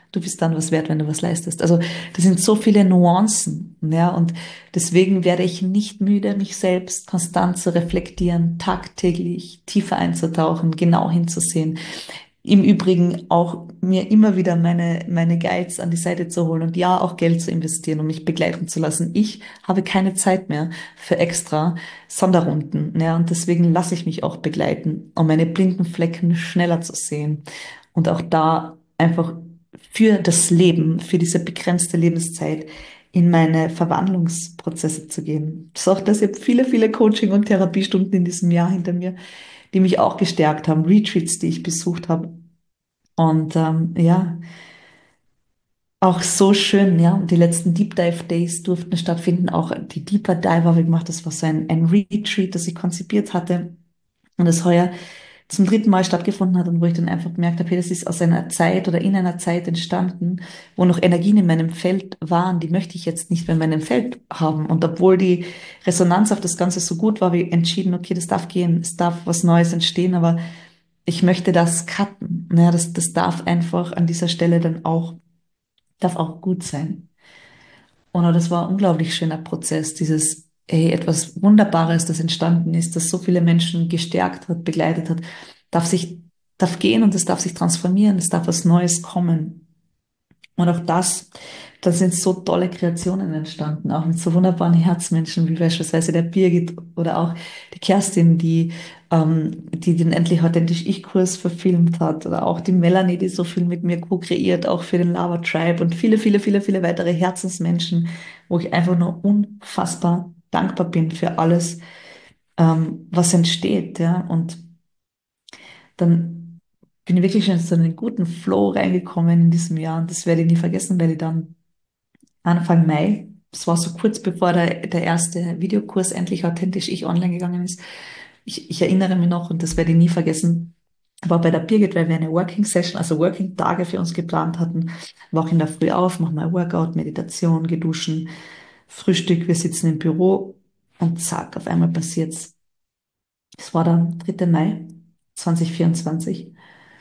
du bist dann was wert, wenn du was leistest. Also das sind so viele Nuancen, ja, und deswegen werde ich nicht müde, mich selbst konstant zu reflektieren, tagtäglich tiefer einzutauchen, genau hinzusehen. Im Übrigen auch mir immer wieder meine, meine Guides an die Seite zu holen und ja, auch Geld zu investieren, um mich begleiten zu lassen. Ich habe keine Zeit mehr für extra Sonderrunden, ja, und deswegen lasse ich mich auch begleiten, um meine blinden Flecken schneller zu sehen und auch da einfach für das Leben, für diese begrenzte Lebenszeit in meine Verwandlungsprozesse zu gehen. Das ist auch das, ich habe viele, viele Coaching- und Therapiestunden in diesem Jahr hinter mir, die mich auch gestärkt haben, Retreats, die ich besucht habe. Und ähm, ja, auch so schön, ja. Und die letzten Deep Dive Days durften stattfinden. Auch die Deeper Dive habe ich gemacht. Das war so ein, ein Retreat, das ich konzipiert hatte und das heuer zum dritten Mal stattgefunden hat und wo ich dann einfach gemerkt habe, hey, das ist aus einer Zeit oder in einer Zeit entstanden, wo noch Energien in meinem Feld waren, die möchte ich jetzt nicht mehr in meinem Feld haben. Und obwohl die Resonanz auf das Ganze so gut war, habe ich entschieden, okay, das darf gehen, es darf was Neues entstehen, aber ich möchte das cutten. Ja, das, das darf einfach an dieser Stelle dann auch, darf auch gut sein. Und das war ein unglaublich schöner Prozess, dieses, ey, etwas Wunderbares, das entstanden ist, das so viele Menschen gestärkt hat, begleitet hat, darf sich, darf gehen und es darf sich transformieren, es darf was Neues kommen. Und auch das, da sind so tolle Kreationen entstanden, auch mit so wunderbaren Herzmenschen wie beispielsweise der Birgit oder auch die Kerstin, die, ähm, die den Endlich Authentisch Ich-Kurs verfilmt hat, oder auch die Melanie, die so viel mit mir co-kreiert, auch für den Lava Tribe und viele, viele, viele, viele weitere Herzensmenschen, wo ich einfach nur unfassbar dankbar bin für alles, ähm, was entsteht, ja. Und dann bin ich wirklich schon in so einen guten Flow reingekommen in diesem Jahr und das werde ich nie vergessen, weil ich dann Anfang Mai. Das war so kurz bevor der, der erste Videokurs Endlich Authentisch Ich online gegangen ist. Ich, ich erinnere mich noch und das werde ich nie vergessen. War bei der Birgit, weil wir eine Working Session, also Working Tage für uns geplant hatten. War auch in der Früh auf, machen mal Workout, Meditation, geduschen, Frühstück. Wir sitzen im Büro und zack, auf einmal passiert's. Es war der dritte Mai zweitausendvierundzwanzig.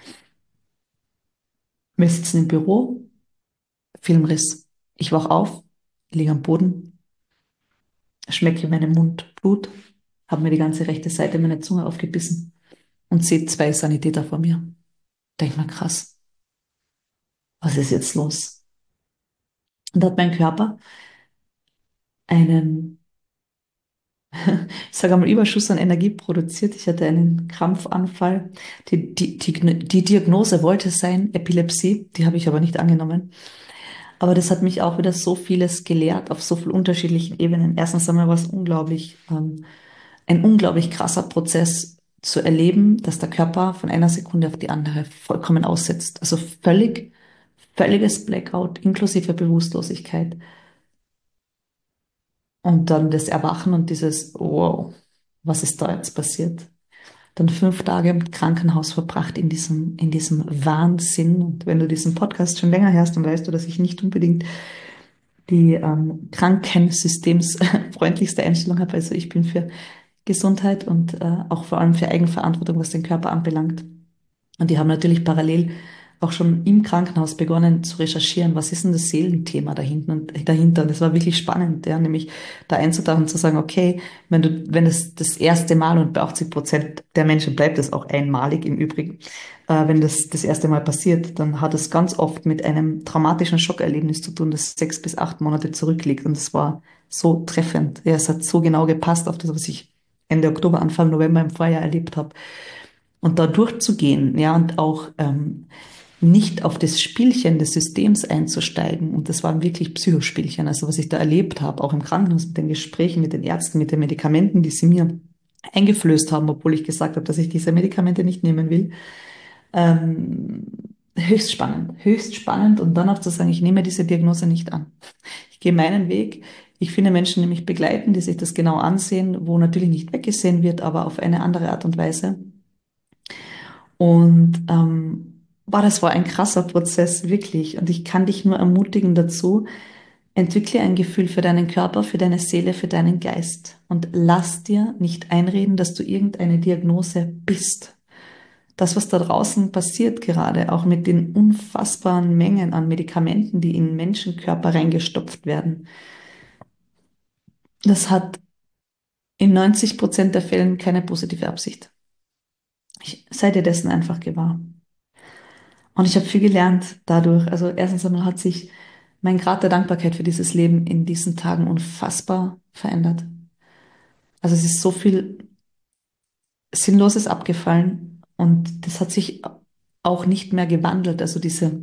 Wir sitzen im Büro, Filmriss. Ich wach auf, liege am Boden, schmecke in meinem Mund Blut, habe mir die ganze rechte Seite meiner Zunge aufgebissen und sehe zwei Sanitäter vor mir. Denk mal, krass, was ist jetzt los? Und da hat mein Körper einen, ich sage mal, Überschuss an Energie produziert. Ich hatte einen Krampfanfall. Die, die, die, die Diagnose wollte sein Epilepsie, die habe ich aber nicht angenommen. Aber das hat mich auch wieder so vieles gelehrt auf so vielen unterschiedlichen Ebenen. Erstens einmal war es unglaublich, ähm, ein unglaublich krasser Prozess zu erleben, dass der Körper von einer Sekunde auf die andere vollkommen aussetzt. Also völlig, völliges Blackout inklusive Bewusstlosigkeit. Und dann das Erwachen und dieses, wow, was ist da jetzt passiert? Dann fünf Tage im Krankenhaus verbracht in diesem, in diesem Wahnsinn. Und wenn du diesen Podcast schon länger hörst, dann weißt du, dass ich nicht unbedingt die ähm, krankensystemsfreundlichste Einstellung habe. Also ich bin für Gesundheit und äh, auch vor allem für Eigenverantwortung, was den Körper anbelangt. Und die haben natürlich parallel auch schon im Krankenhaus begonnen zu recherchieren, was ist denn das Seelenthema dahinten und dahinter. Und es war wirklich spannend, ja, nämlich da einzutauchen und zu sagen, okay, wenn du, wenn es das erste Mal, und bei achtzig Prozent der Menschen bleibt es auch einmalig im Übrigen, äh, wenn das das erste Mal passiert, dann hat es ganz oft mit einem traumatischen Schockerlebnis zu tun, das sechs bis acht Monate zurückliegt. Und es war so treffend. Ja, es hat so genau gepasst auf das, was ich Ende Oktober, Anfang November im Vorjahr erlebt habe. Und da durchzugehen, ja, und auch ähm, nicht auf das Spielchen des Systems einzusteigen. Und das waren wirklich Psychospielchen. Also was ich da erlebt habe, auch im Krankenhaus mit den Gesprächen mit den Ärzten, mit den Medikamenten, die sie mir eingeflößt haben, obwohl ich gesagt habe, dass ich diese Medikamente nicht nehmen will. Ähm, höchst spannend, höchst spannend. Und dann auch zu sagen, ich nehme diese Diagnose nicht an. Ich gehe meinen Weg. Ich finde Menschen, die mich begleiten, die sich das genau ansehen, wo natürlich nicht weggesehen wird, aber auf eine andere Art und Weise. Und ähm, boah, das war ein krasser Prozess, wirklich. Und ich kann dich nur ermutigen dazu, entwickle ein Gefühl für deinen Körper, für deine Seele, für deinen Geist. Und lass dir nicht einreden, dass du irgendeine Diagnose bist. das, was da draußen passiert gerade, auch mit den unfassbaren Mengen an Medikamenten, die in Menschenkörper reingestopft werden, das hat in neunzig Prozent der Fällen keine positive Absicht. Ich sei dir dessen einfach gewahr. Und ich habe viel gelernt dadurch. Also erstens einmal hat sich mein Grad der Dankbarkeit für dieses Leben in diesen Tagen unfassbar verändert. Also es ist so viel Sinnloses abgefallen und das hat sich auch nicht mehr gewandelt. Also diese,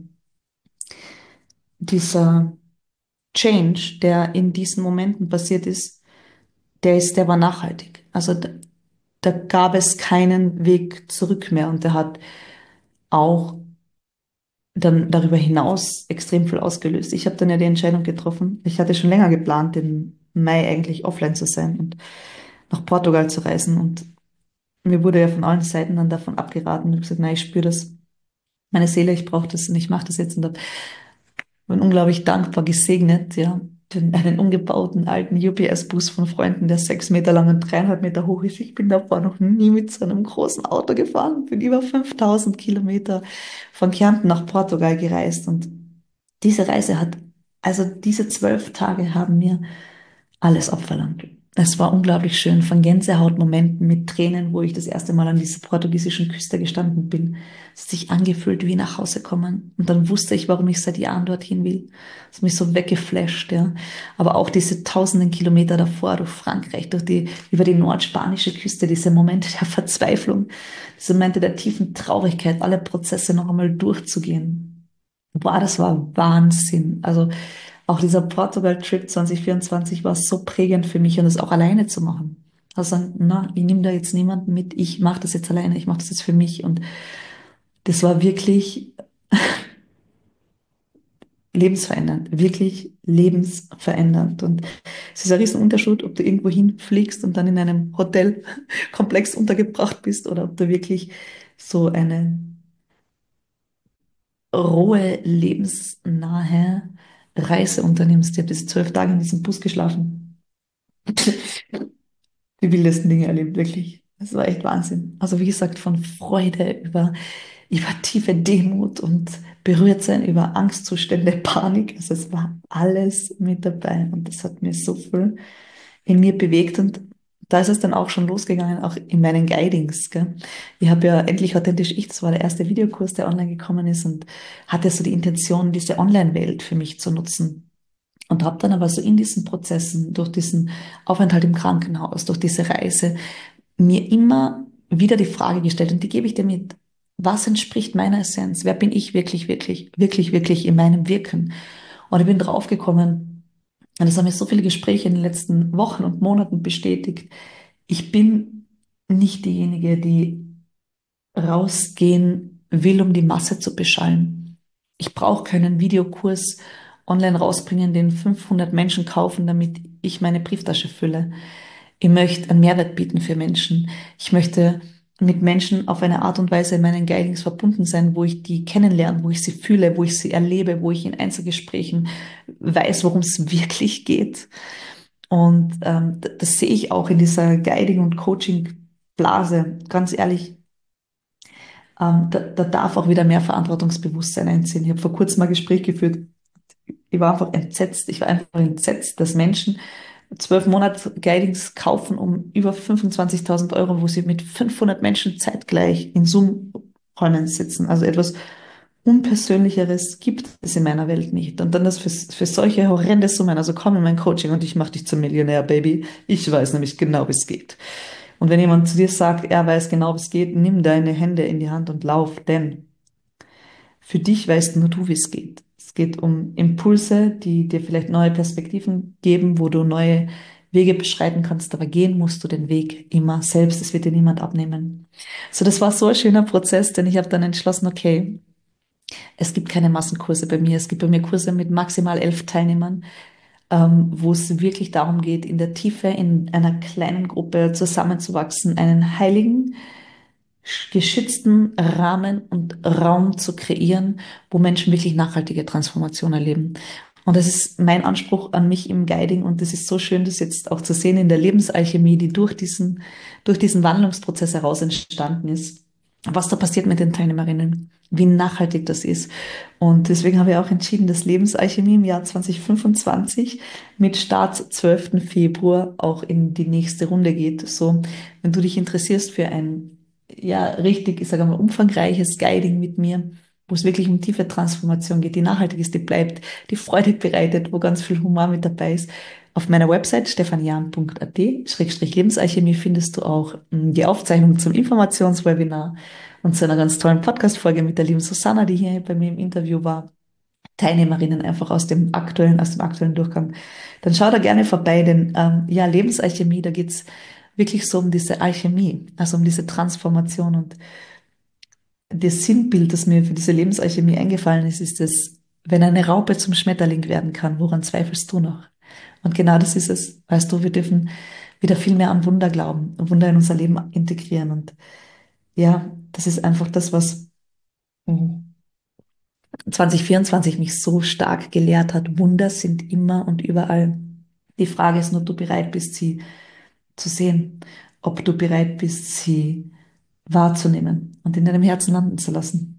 dieser Change, der in diesen Momenten passiert ist, der ist, der war nachhaltig. Also da, da gab es keinen Weg zurück mehr und der hat auch dann darüber hinaus extrem viel ausgelöst. Ich habe dann ja die Entscheidung getroffen. Ich hatte schon länger geplant, im Mai eigentlich offline zu sein und nach Portugal zu reisen. Und mir wurde ja von allen Seiten dann davon abgeraten. Ich habe gesagt, nein, ich spüre das, meine Seele, ich brauche das und ich mache das jetzt. Und bin unglaublich dankbar gesegnet, ja, für einen umgebauten alten U P S-Bus von Freunden, der sechs Meter lang und dreieinhalb Meter hoch ist. Ich bin davor noch nie mit so einem großen Auto gefahren, bin über fünftausend Kilometer von Kärnten nach Portugal gereist und diese Reise hat, also diese zwölf Tage haben mir alles abverlangt. Es war unglaublich schön, von Gänsehautmomenten mit Tränen, wo ich das erste Mal an dieser portugiesischen Küste gestanden bin. Es hat sich angefühlt wie nach Hause kommen. Und dann wusste ich, warum ich seit Jahren dorthin will. Es hat mich so weggeflasht, ja. Aber auch diese tausenden Kilometer davor durch Frankreich, durch die, über die nordspanische Küste, diese Momente der Verzweiflung, diese Momente der tiefen Traurigkeit, alle Prozesse noch einmal durchzugehen. Boah, das war Wahnsinn. Also, auch dieser Portugal-Trip zwanzig vierundzwanzig war so prägend für mich und das auch alleine zu machen. Also sagen, na, ich nehme da jetzt niemanden mit, ich mache das jetzt alleine, ich mache das jetzt für mich. Und das war wirklich lebensverändernd, wirklich lebensverändernd. Und es ist ein Riesenunterschied, ob du irgendwo hinfliegst und dann in einem Hotelkomplex untergebracht bist oder ob du wirklich so eine rohe, lebensnahe Reise unternimmst. Ich habe diese zwölf Tage in diesem Bus geschlafen. Die wildesten Dinge erlebt, wirklich. Das war echt Wahnsinn. Also wie gesagt, von Freude über, über tiefe Demut und Berührtsein, über Angstzustände, Panik. Also es war alles mit dabei und das hat mir so viel in mir bewegt und da ist es dann auch schon losgegangen, auch in meinen Guidings. Gell? Ich habe ja endlich authentisch ich, das war der erste Videokurs, der online gekommen ist und hatte so die Intention, diese Online-Welt für mich zu nutzen. Und habe dann aber so in diesen Prozessen, durch diesen Aufenthalt im Krankenhaus, durch diese Reise, mir immer wieder die Frage gestellt, und die gebe ich dir mit, was entspricht meiner Essenz? Wer bin ich wirklich, wirklich, wirklich, wirklich in meinem Wirken? Und ich bin draufgekommen, und das haben mir so viele Gespräche in den letzten Wochen und Monaten bestätigt, ich bin nicht diejenige, die rausgehen will, um die Masse zu beschallen. Ich brauche keinen Videokurs online rausbringen, den fünfhundert Menschen kaufen, damit ich meine Brieftasche fülle. Ich möchte einen Mehrwert bieten für Menschen. Ich möchte mit Menschen auf eine Art und Weise in meinen Guidings verbunden sein, wo ich die kennenlerne, wo ich sie fühle, wo ich sie erlebe, wo ich in Einzelgesprächen weiß, worum es wirklich geht. Und ähm, das sehe ich auch in dieser Guiding- und Coaching-Blase. Ganz ehrlich, ähm, da, da darf auch wieder mehr Verantwortungsbewusstsein einziehen. Ich habe vor kurzem mal ein Gespräch geführt. Ich war einfach entsetzt. Ich war einfach entsetzt, dass Menschen zwölf Monate Guidings kaufen um über fünfundzwanzigtausend Euro, wo sie mit fünfhundert Menschen zeitgleich in Zoom-Räumen sitzen. Also etwas Unpersönlicheres gibt es in meiner Welt nicht. Und dann das für, für solche horrende Summen. Also komm in mein Coaching und ich mache dich zum Millionär, Baby. Ich weiß nämlich genau, wie es geht. Und wenn jemand zu dir sagt, er weiß genau, wie es geht, nimm deine Hände in die Hand und lauf, denn für dich weißt nur du, wie es geht. Es geht um Impulse, die dir vielleicht neue Perspektiven geben, wo du neue Wege beschreiten kannst, aber gehen musst du den Weg immer selbst. Es wird dir niemand abnehmen. So, das war so ein schöner Prozess, denn ich habe dann entschlossen, okay, es gibt keine Massenkurse bei mir. Es gibt bei mir Kurse mit maximal elf Teilnehmern, ähm, wo es wirklich darum geht, in der Tiefe in einer kleinen Gruppe zusammenzuwachsen, einen heiligen, geschützten Rahmen und Raum zu kreieren, wo Menschen wirklich nachhaltige Transformation erleben. Und das ist mein Anspruch an mich im Guiding. Und das ist so schön, das jetzt auch zu sehen in der Lebensalchemie, die durch diesen, durch diesen Wandlungsprozess heraus entstanden ist. was da passiert mit den Teilnehmerinnen, wie nachhaltig das ist. Und deswegen habe ich auch entschieden, dass Lebensalchemie im Jahr zwanzig fünfundzwanzig mit Start zwölften Februar auch in die nächste Runde geht. So, wenn du dich interessierst für ein, ja, richtig, ich sage mal, umfangreiches Guiding mit mir, wo es wirklich um tiefe Transformation geht, die nachhaltig ist, die bleibt, die Freude bereitet, wo ganz viel Humor mit dabei ist. Auf meiner Website stefanian punkt at Schrägstrich Lebensalchemie findest du auch mh, die Aufzeichnung zum Informationswebinar und zu einer ganz tollen Podcast-Folge mit der lieben Susanna, die hier bei mir im Interview war. Teilnehmerinnen einfach aus dem aktuellen, aus dem aktuellen Durchgang. Dann schau da gerne vorbei, denn ähm, ja, Lebensalchemie, da geht's wirklich so um diese Alchemie, also um diese Transformation. Und das Sinnbild, das mir für diese Lebensalchemie eingefallen ist, ist das, wenn eine Raupe zum Schmetterling werden kann, woran zweifelst du noch? Und genau das ist es. Weißt du, wir dürfen wieder viel mehr an Wunder glauben, Wunder in unser Leben integrieren. Und ja, das ist einfach das, was mhm, zwanzig vierundzwanzig mich so stark gelehrt hat. Wunder sind immer und überall. Die Frage ist nur, ob du bereit bist, sie zu sehen, ob du bereit bist, sie wahrzunehmen und in deinem Herzen landen zu lassen.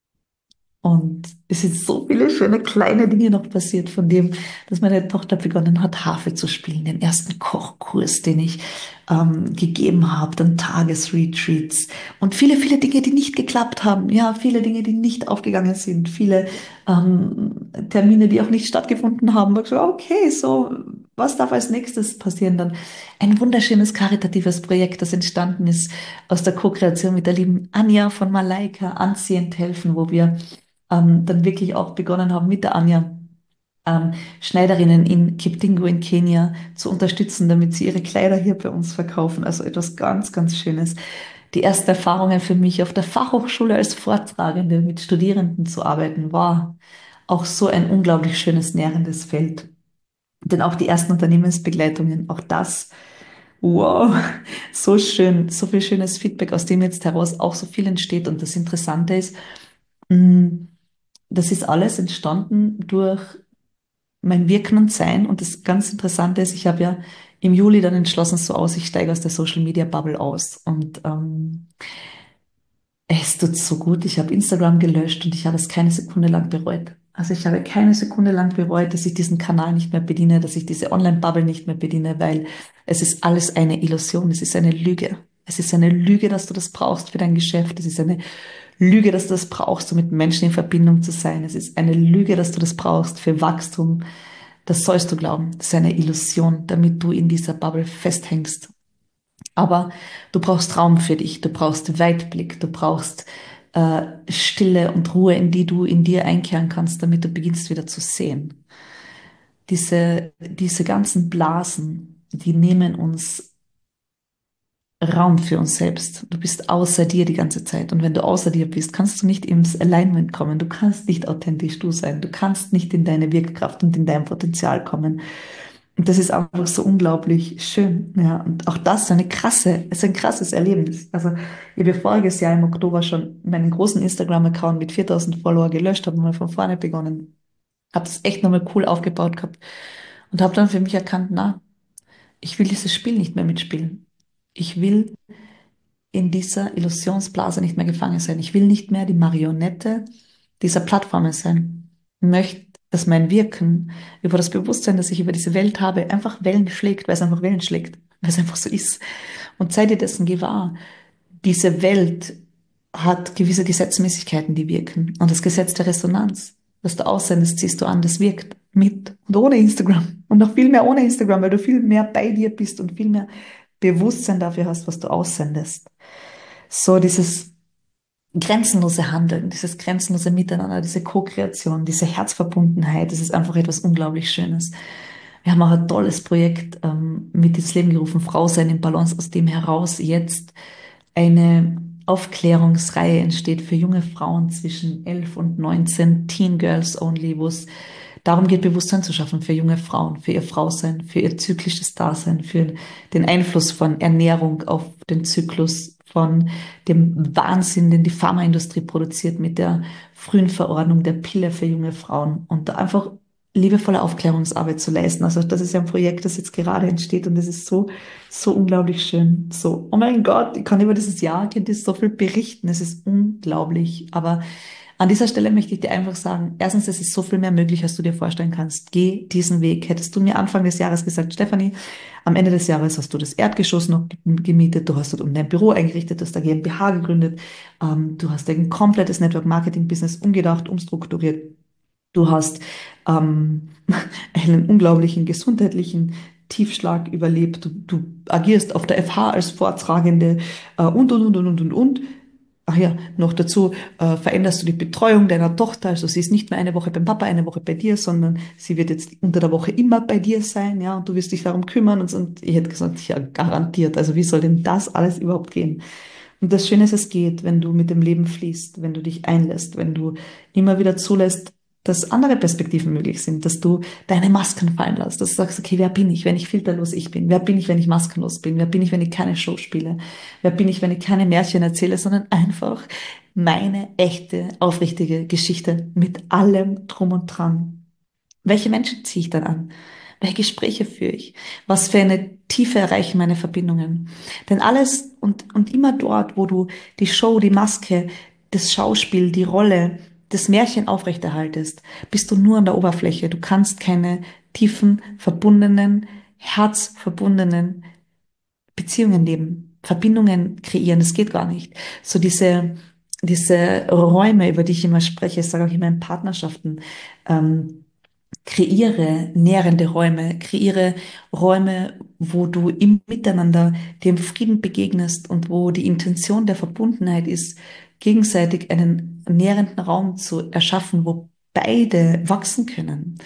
Und es sind so viele schöne kleine Dinge noch passiert, von dem, dass meine Tochter begonnen hat, Harfe zu spielen, den ersten Kochkurs, den ich ähm, gegeben habe, dann Tagesretreats und viele, viele Dinge, die nicht geklappt haben. Ja, viele Dinge, die nicht aufgegangen sind, viele ähm, Termine, die auch nicht stattgefunden haben. Und ich so, okay, so, was darf als nächstes passieren? Dann ein wunderschönes karitatives Projekt, das entstanden ist aus der Co-Kreation mit der lieben Anja von Malaika, Anziehend helfen, wo wir ähm, dann wirklich auch begonnen haben, mit der Anja ähm, Schneiderinnen in Kipdingo in Kenia zu unterstützen, damit sie ihre Kleider hier bei uns verkaufen. Also etwas ganz, ganz Schönes. Die ersten Erfahrungen für mich auf der Fachhochschule als Vortragende mit Studierenden zu arbeiten, war auch so ein unglaublich schönes, nährendes Feld. Denn auch die ersten Unternehmensbegleitungen, auch das, wow, so schön, so viel schönes Feedback, aus dem jetzt heraus auch so viel entsteht. Und das Interessante ist, mh, das ist alles entstanden durch mein Wirken und Sein. Und das ganz Interessante ist, ich habe ja im Juli dann entschlossen, so aus, ich steige aus der Social Media Bubble aus. Und ähm, es tut so gut. Ich habe Instagram gelöscht und ich habe es keine Sekunde lang bereut. Also ich habe keine Sekunde lang bereut, dass ich diesen Kanal nicht mehr bediene, dass ich diese Online-Bubble nicht mehr bediene, weil es ist alles eine Illusion. Es ist eine Lüge. Es ist eine Lüge, dass du das brauchst für dein Geschäft. Es ist eine Lüge, dass du das brauchst, um mit Menschen in Verbindung zu sein. Es ist eine Lüge, dass du das brauchst für Wachstum. Das sollst du glauben. Das ist eine Illusion, damit du in dieser Bubble festhängst. Aber du brauchst Raum für dich, du brauchst Weitblick, du brauchst äh, Stille und Ruhe, in die du in dir einkehren kannst, damit du beginnst wieder zu sehen. Diese, diese ganzen Blasen, die nehmen uns Raum für uns selbst. Du bist außer dir die ganze Zeit. Und wenn du außer dir bist, kannst du nicht ins Alignment kommen. Du kannst nicht authentisch du sein. Du kannst nicht in deine Wirkkraft und in dein Potenzial kommen. Und das ist einfach so unglaublich schön. Ja, und auch das ist eine krasse, ist ein krasses Erlebnis. Also, ich habe voriges Jahr im Oktober schon meinen großen Instagram-Account mit viertausend Follower gelöscht, habe mal von vorne begonnen, habe das echt nochmal cool aufgebaut gehabt und habe dann für mich erkannt, na, ich will dieses Spiel nicht mehr mitspielen. Ich will in dieser Illusionsblase nicht mehr gefangen sein. Ich will nicht mehr die Marionette dieser Plattformen sein. Ich möchte, dass mein Wirken über das Bewusstsein, das ich über diese Welt habe, einfach Wellen schlägt, weil es einfach Wellen schlägt, weil es einfach so ist. Und sei dir dessen gewahr, diese Welt hat gewisse Gesetzmäßigkeiten, die wirken. Und das Gesetz der Resonanz, was du aussendest, ziehst du an, das wirkt mit und ohne Instagram. Und noch viel mehr ohne Instagram, weil du viel mehr bei dir bist und viel mehr Bewusstsein dafür hast, was du aussendest. So dieses grenzenlose Handeln, dieses grenzenlose Miteinander, diese Co-Kreation, diese Herzverbundenheit, das ist einfach etwas unglaublich Schönes. Wir haben auch ein tolles Projekt ähm, mit ins Leben gerufen, Frau sein in Balance, aus dem heraus jetzt eine Aufklärungsreihe entsteht für junge Frauen zwischen elf und neunzehn, Teen Girls Only, wo es darum geht, Bewusstsein zu schaffen für junge Frauen, für ihr Frausein, für ihr zyklisches Dasein, für den Einfluss von Ernährung auf den Zyklus, von dem Wahnsinn, den die Pharmaindustrie produziert mit der frühen Verordnung der Pille für junge Frauen und da einfach liebevolle Aufklärungsarbeit zu leisten. Also das ist ja ein Projekt, das jetzt gerade entsteht und das ist so, so unglaublich schön. So, oh mein Gott, ich kann über dieses Jahr, könnte ich so viel berichten. Es ist unglaublich. Aber an dieser Stelle möchte ich dir einfach sagen, erstens, es ist so viel mehr möglich, als du dir vorstellen kannst. Geh diesen Weg. Hättest du mir Anfang des Jahres gesagt, Stefanie, am Ende des Jahres hast du das Erdgeschoss noch gemietet, du hast dort unten dein Büro eingerichtet, du hast da GmbH gegründet, ähm, du hast dein komplettes Network-Marketing-Business umgedacht, umstrukturiert. Du hast ähm, einen unglaublichen gesundheitlichen Tiefschlag überlebt. Du, du agierst auf der F H als Vortragende äh, und, und, und, und, und, und, und. Ach ja, noch dazu äh, veränderst du die Betreuung deiner Tochter. Also sie ist nicht mehr eine Woche beim Papa, eine Woche bei dir, sondern sie wird jetzt unter der Woche immer bei dir sein, ja, und du wirst dich darum kümmern. Und, und ich hätte gesagt, ja, garantiert. Also wie soll denn das alles überhaupt gehen? Und das Schöne ist, es geht, wenn du mit dem Leben fließt, wenn du dich einlässt, wenn du immer wieder zulässt, dass andere Perspektiven möglich sind, dass du deine Masken fallen lässt, dass du sagst, okay, wer bin ich, wenn ich filterlos ich bin? Wer bin ich, wenn ich maskenlos bin? Wer bin ich, wenn ich keine Show spiele? Wer bin ich, wenn ich keine Märchen erzähle, sondern einfach meine echte, aufrichtige Geschichte mit allem drum und dran? Welche Menschen ziehe ich dann an? Welche Gespräche führe ich? Was für eine Tiefe erreichen meine Verbindungen? Denn alles und, und immer dort, wo du die Show, die Maske, das Schauspiel, die Rolle, das Märchen aufrechterhaltest, bist du nur an der Oberfläche. Du kannst keine tiefen, verbundenen, herzverbundenen Beziehungen leben, Verbindungen kreieren. Das geht gar nicht. So diese, diese Räume, über die ich immer spreche, ich sage auch immer in Partnerschaften, ähm, kreiere nährende Räume, kreiere Räume, wo du im Miteinander dem Frieden begegnest und wo die Intention der Verbundenheit ist, gegenseitig einen nährenden Raum zu erschaffen, wo beide wachsen können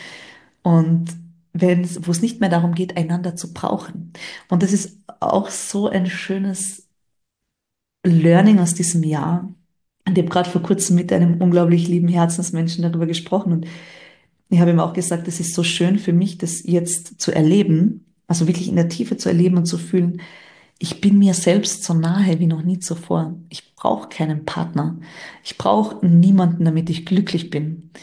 und wenn es, wo es nicht mehr darum geht, einander zu brauchen. Und das ist auch so ein schönes Learning aus diesem Jahr. Und ich habe gerade vor kurzem mit einem unglaublich lieben Herzensmenschen darüber gesprochen und ich habe ihm auch gesagt, es ist so schön für mich, das jetzt zu erleben, also wirklich in der Tiefe zu erleben und zu fühlen, ich bin mir selbst so nahe wie noch nie zuvor. Ich brauche keinen Partner. Ich brauche niemanden, damit ich glücklich bin.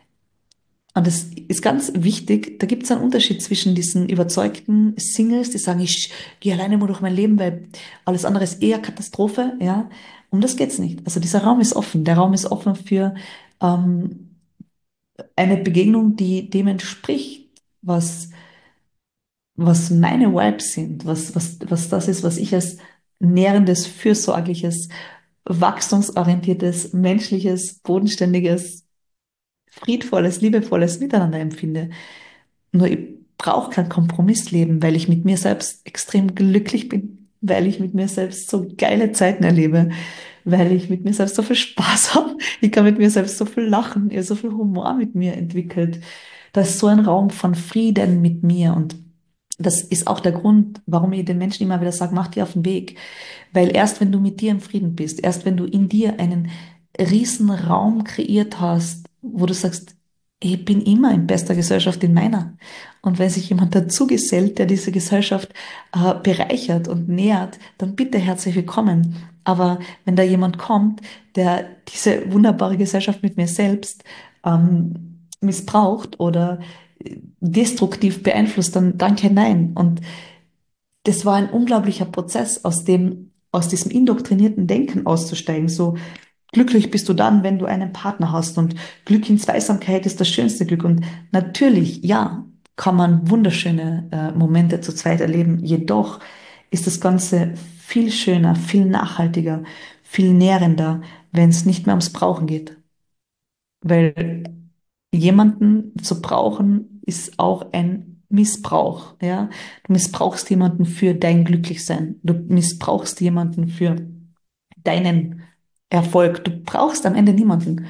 Und das ist ganz wichtig, da gibt es einen Unterschied zwischen diesen überzeugten Singles, die sagen, ich gehe alleine mal durch mein Leben, weil alles andere ist eher Katastrophe, ja. Um das geht's nicht. Also dieser Raum ist offen. Der Raum ist offen für ähm, eine Begegnung, die dem entspricht, was, was meine Vibes sind, was, was, was das ist, was ich als nährendes, fürsorgliches, wachstumsorientiertes, menschliches, bodenständiges, friedvolles, liebevolles Miteinander empfinde. Nur ich brauche kein Kompromissleben, weil ich mit mir selbst extrem glücklich bin, weil ich mit mir selbst so geile Zeiten erlebe, weil ich mit mir selbst so viel Spaß habe. Ich kann mit mir selbst so viel lachen, ihr so viel Humor mit mir entwickelt. Da ist so ein Raum von Frieden mit mir und das ist auch der Grund, warum ich den Menschen immer wieder sage, mach dir auf den Weg. Weil erst wenn du mit dir im Frieden bist, erst wenn du in dir einen riesen Raum kreiert hast, wo du sagst, ich bin immer in bester Gesellschaft in meiner. Und wenn sich jemand dazu gesellt, der diese Gesellschaft äh, bereichert und nährt, dann bitte herzlich willkommen. Aber wenn da jemand kommt, der diese wunderbare Gesellschaft mit mir selbst ähm, missbraucht oder destruktiv beeinflusst, dann danke, nein. Und das war ein unglaublicher Prozess, aus dem, aus diesem indoktrinierten Denken auszusteigen. So glücklich bist du dann, wenn du einen Partner hast und Glück in Zweisamkeit ist das schönste Glück. Und natürlich, ja, kann man wunderschöne äh, Momente zu zweit erleben. Jedoch ist das Ganze viel schöner, viel nachhaltiger, viel nährender, wenn es nicht mehr ums Brauchen geht. Weil jemanden zu brauchen ist auch ein Missbrauch, ja. Du missbrauchst jemanden für dein Glücklichsein. Du missbrauchst jemanden für deinen Erfolg. Du brauchst am Ende niemanden.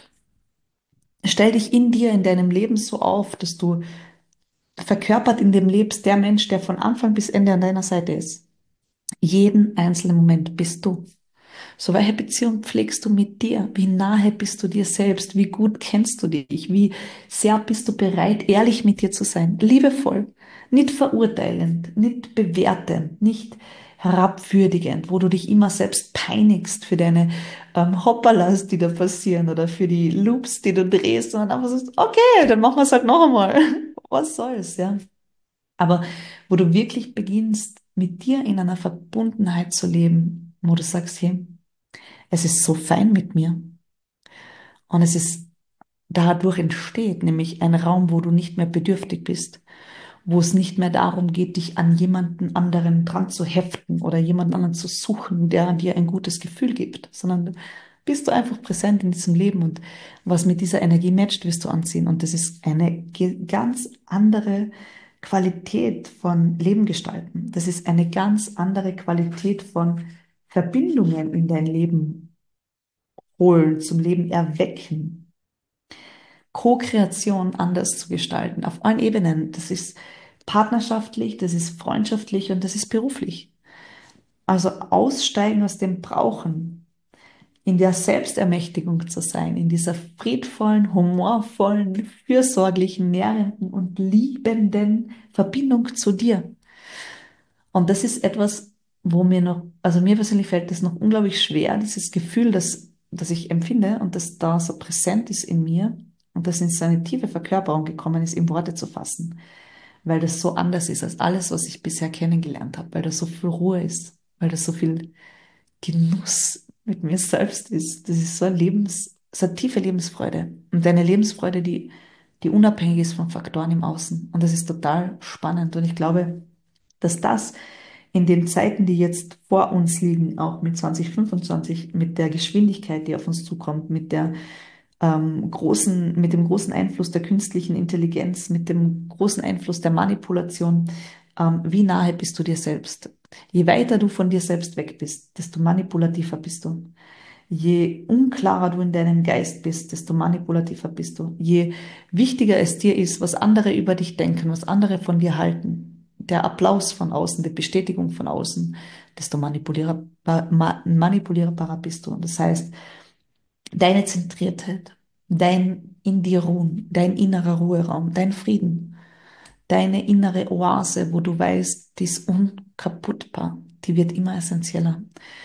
Stell dich in dir, in deinem Leben so auf, dass du verkörpert in dem lebst, der Mensch, der von Anfang bis Ende an deiner Seite ist. Jeden einzelnen Moment bist du. So, welche Beziehung pflegst du mit dir? Wie nahe bist du dir selbst? Wie gut kennst du dich? Wie sehr bist du bereit, ehrlich mit dir zu sein? Liebevoll, nicht verurteilend, nicht bewertend, nicht herabwürdigend, wo du dich immer selbst peinigst für deine ähm, Hoppalas, die da passieren oder für die Loops, die du drehst und dann einfach sagst, okay, dann machen wir es halt noch einmal. Was soll's, ja. Aber wo du wirklich beginnst, mit dir in einer Verbundenheit zu leben, wo du sagst, hey, es ist so fein mit mir und es ist dadurch entsteht, nämlich ein Raum, wo du nicht mehr bedürftig bist, wo es nicht mehr darum geht, dich an jemanden anderen dran zu heften oder jemanden anderen zu suchen, der dir ein gutes Gefühl gibt, sondern bist du einfach präsent in diesem Leben und was mit dieser Energie matcht, wirst du anziehen. Und das ist eine ge- ganz andere Qualität von Leben gestalten. Das ist eine ganz andere Qualität von Verbindungen in dein Leben holen, zum Leben erwecken. Co-Kreation anders zu gestalten, auf allen Ebenen. Das ist partnerschaftlich, das ist freundschaftlich und das ist beruflich. Also aussteigen aus dem Brauchen, in der Selbstermächtigung zu sein, in dieser friedvollen, humorvollen, fürsorglichen, nährenden und liebenden Verbindung zu dir. Und das ist etwas, wo mir noch, also mir persönlich fällt das noch unglaublich schwer, dieses Gefühl, das, das ich empfinde und das da so präsent ist in mir und das in seine tiefe Verkörperung gekommen ist, in Worte zu fassen, weil das so anders ist als alles, was ich bisher kennengelernt habe, weil da so viel Ruhe ist, weil da so viel Genuss mit mir selbst ist. Das ist so ein Lebens, so eine tiefe Lebensfreude und eine Lebensfreude, die, die unabhängig ist von Faktoren im Außen. Und das ist total spannend und ich glaube, dass das in den Zeiten, die jetzt vor uns liegen, auch mit zwanzig fünfundzwanzig, mit der Geschwindigkeit, die auf uns zukommt, mit der ähm, großen, mit dem großen Einfluss der künstlichen Intelligenz, mit dem großen Einfluss der Manipulation, ähm, wie nahe bist du dir selbst? Je weiter du von dir selbst weg bist, desto manipulativer bist du. Je unklarer du in deinem Geist bist, desto manipulativer bist du. Je wichtiger es dir ist, was andere über dich denken, was andere von dir halten, der Applaus von außen, die Bestätigung von außen, desto manipulierbar, ma, manipulierbarer bist du. Und das heißt, deine Zentriertheit, dein in dir ruhen, dein innerer Ruheraum, dein Frieden, deine innere Oase, wo du weißt, die ist unkaputtbar, die wird immer essentieller.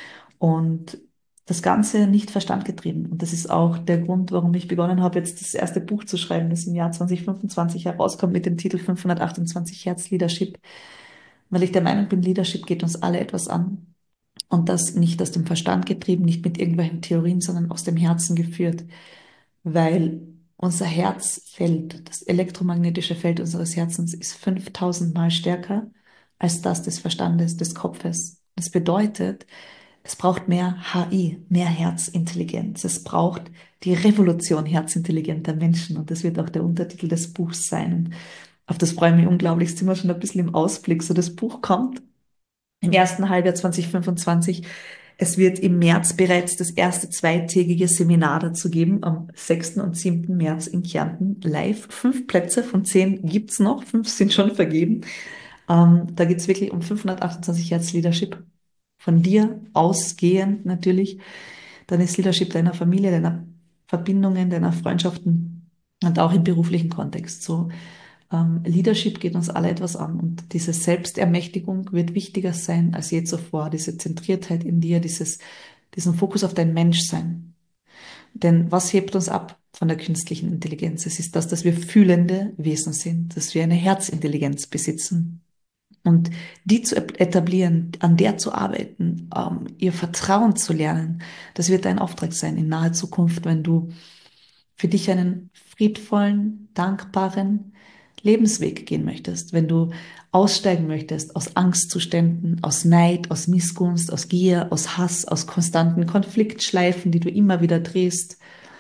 Und das Ganze nicht verstandgetrieben. Und das ist auch der Grund, warum ich begonnen habe, jetzt das erste Buch zu schreiben, das im Jahr zwanzig fünfundzwanzig herauskommt mit dem Titel fünfhundertachtundzwanzig Hertz Leadership, weil ich der Meinung bin, Leadership geht uns alle etwas an. Und das nicht aus dem Verstand getrieben, nicht mit irgendwelchen Theorien, sondern aus dem Herzen geführt, weil unser Herzfeld, das elektromagnetische Feld unseres Herzens ist fünftausend Mal stärker als das des Verstandes, des Kopfes. Das bedeutet, es braucht mehr H I, mehr Herzintelligenz. Es braucht die Revolution herzintelligenter Menschen. Und das wird auch der Untertitel des Buchs sein. Und auf das freue ich mich unglaublich. Jetzt sind wir schon ein bisschen im Ausblick. So, das Buch kommt im ersten Halbjahr zwanzig fünfundzwanzig. Es wird im März bereits das erste zweitägige Seminar dazu geben, am sechsten und siebten März in Kärnten live. Fünf Plätze von zehn gibt's noch, fünf sind schon vergeben. Ähm, da geht's wirklich um fünfhundertachtundzwanzig Hertz Leadership. Von dir ausgehend natürlich. Dann ist Leadership deiner Familie, deiner Verbindungen, deiner Freundschaften und auch im beruflichen Kontext. So, ähm, Leadership geht uns alle etwas an und diese Selbstermächtigung wird wichtiger sein als je zuvor. Diese Zentriertheit in dir, dieses, diesen Fokus auf dein Menschsein. Denn was hebt uns ab von der künstlichen Intelligenz? Es ist das, dass wir fühlende Wesen sind, dass wir eine Herzintelligenz besitzen. Und die zu etablieren, an der zu arbeiten, ähm, ihr Vertrauen zu lernen, das wird dein Auftrag sein in naher Zukunft, wenn du für dich einen friedvollen, dankbaren Lebensweg gehen möchtest, wenn du aussteigen möchtest aus Angstzuständen, aus Neid, aus Missgunst, aus Gier, aus Hass, aus konstanten Konfliktschleifen, die du immer wieder drehst.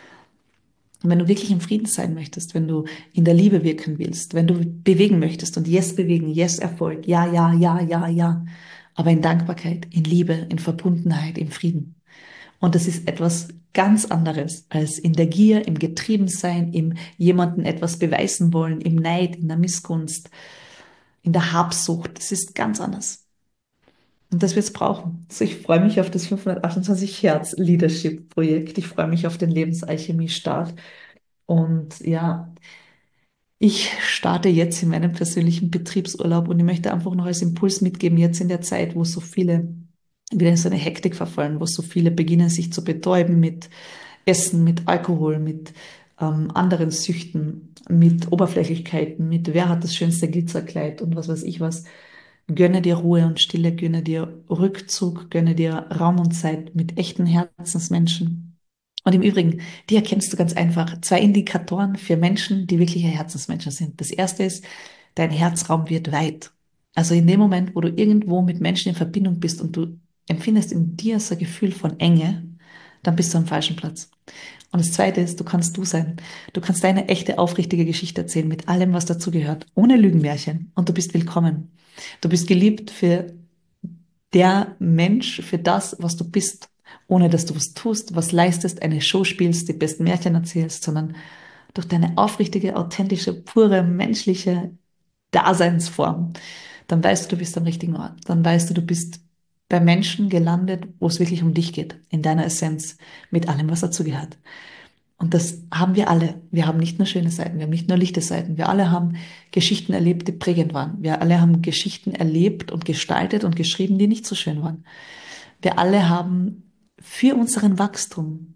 Und wenn du wirklich im Frieden sein möchtest, wenn du in der Liebe wirken willst, wenn du bewegen möchtest und Yes bewegen, Yes Erfolg, ja, ja, ja, ja, ja, aber in Dankbarkeit, in Liebe, in Verbundenheit, im Frieden. Und das ist etwas ganz anderes als in der Gier, im Getriebensein, im jemanden etwas beweisen wollen, im Neid, in der Missgunst, in der Habsucht. Das ist ganz anders. Und das wird es brauchen. Also ich freue mich auf das fünfhundertachtundzwanzig Hertz Leadership Projekt. Ich freue mich auf den Lebensalchemie Start. Und ja, Ich starte jetzt in meinem persönlichen Betriebsurlaub und ich möchte einfach noch als Impuls mitgeben, jetzt in der Zeit, wo so viele wieder in so eine Hektik verfallen, wo so viele beginnen, sich zu betäuben mit Essen, mit Alkohol, mit ähm, anderen Süchten, mit Oberflächlichkeiten, mit wer hat das schönste Glitzerkleid und was weiß ich was. Gönne dir Ruhe und Stille, gönne dir Rückzug, gönne dir Raum und Zeit mit echten Herzensmenschen. Und im Übrigen, die erkennst du ganz einfach. Zwei Indikatoren für Menschen, die wirkliche Herzensmenschen sind. Das erste ist, dein Herzraum wird weit. Also in dem Moment, wo du irgendwo mit Menschen in Verbindung bist und du empfindest in dir so ein Gefühl von Enge, dann bist du am falschen Platz. Und das Zweite ist, du kannst du sein. Du kannst deine echte, aufrichtige Geschichte erzählen mit allem, was dazugehört, ohne Lügenmärchen. Und du bist willkommen. Du bist geliebt für der Mensch, für das, was du bist, ohne dass du was tust, was leistest, eine Show spielst, die besten Märchen erzählst, sondern durch deine aufrichtige, authentische, pure, menschliche Daseinsform. Dann weißt du, du bist am richtigen Ort. Dann weißt du, du bist bei Menschen gelandet, wo es wirklich um dich geht, in deiner Essenz, mit allem, was dazugehört. Und das haben wir alle. Wir haben nicht nur schöne Seiten, wir haben nicht nur lichte Seiten. Wir alle haben Geschichten erlebt, die prägend waren. Wir alle haben Geschichten erlebt und gestaltet und geschrieben, die nicht so schön waren. Wir alle haben für unseren Wachstum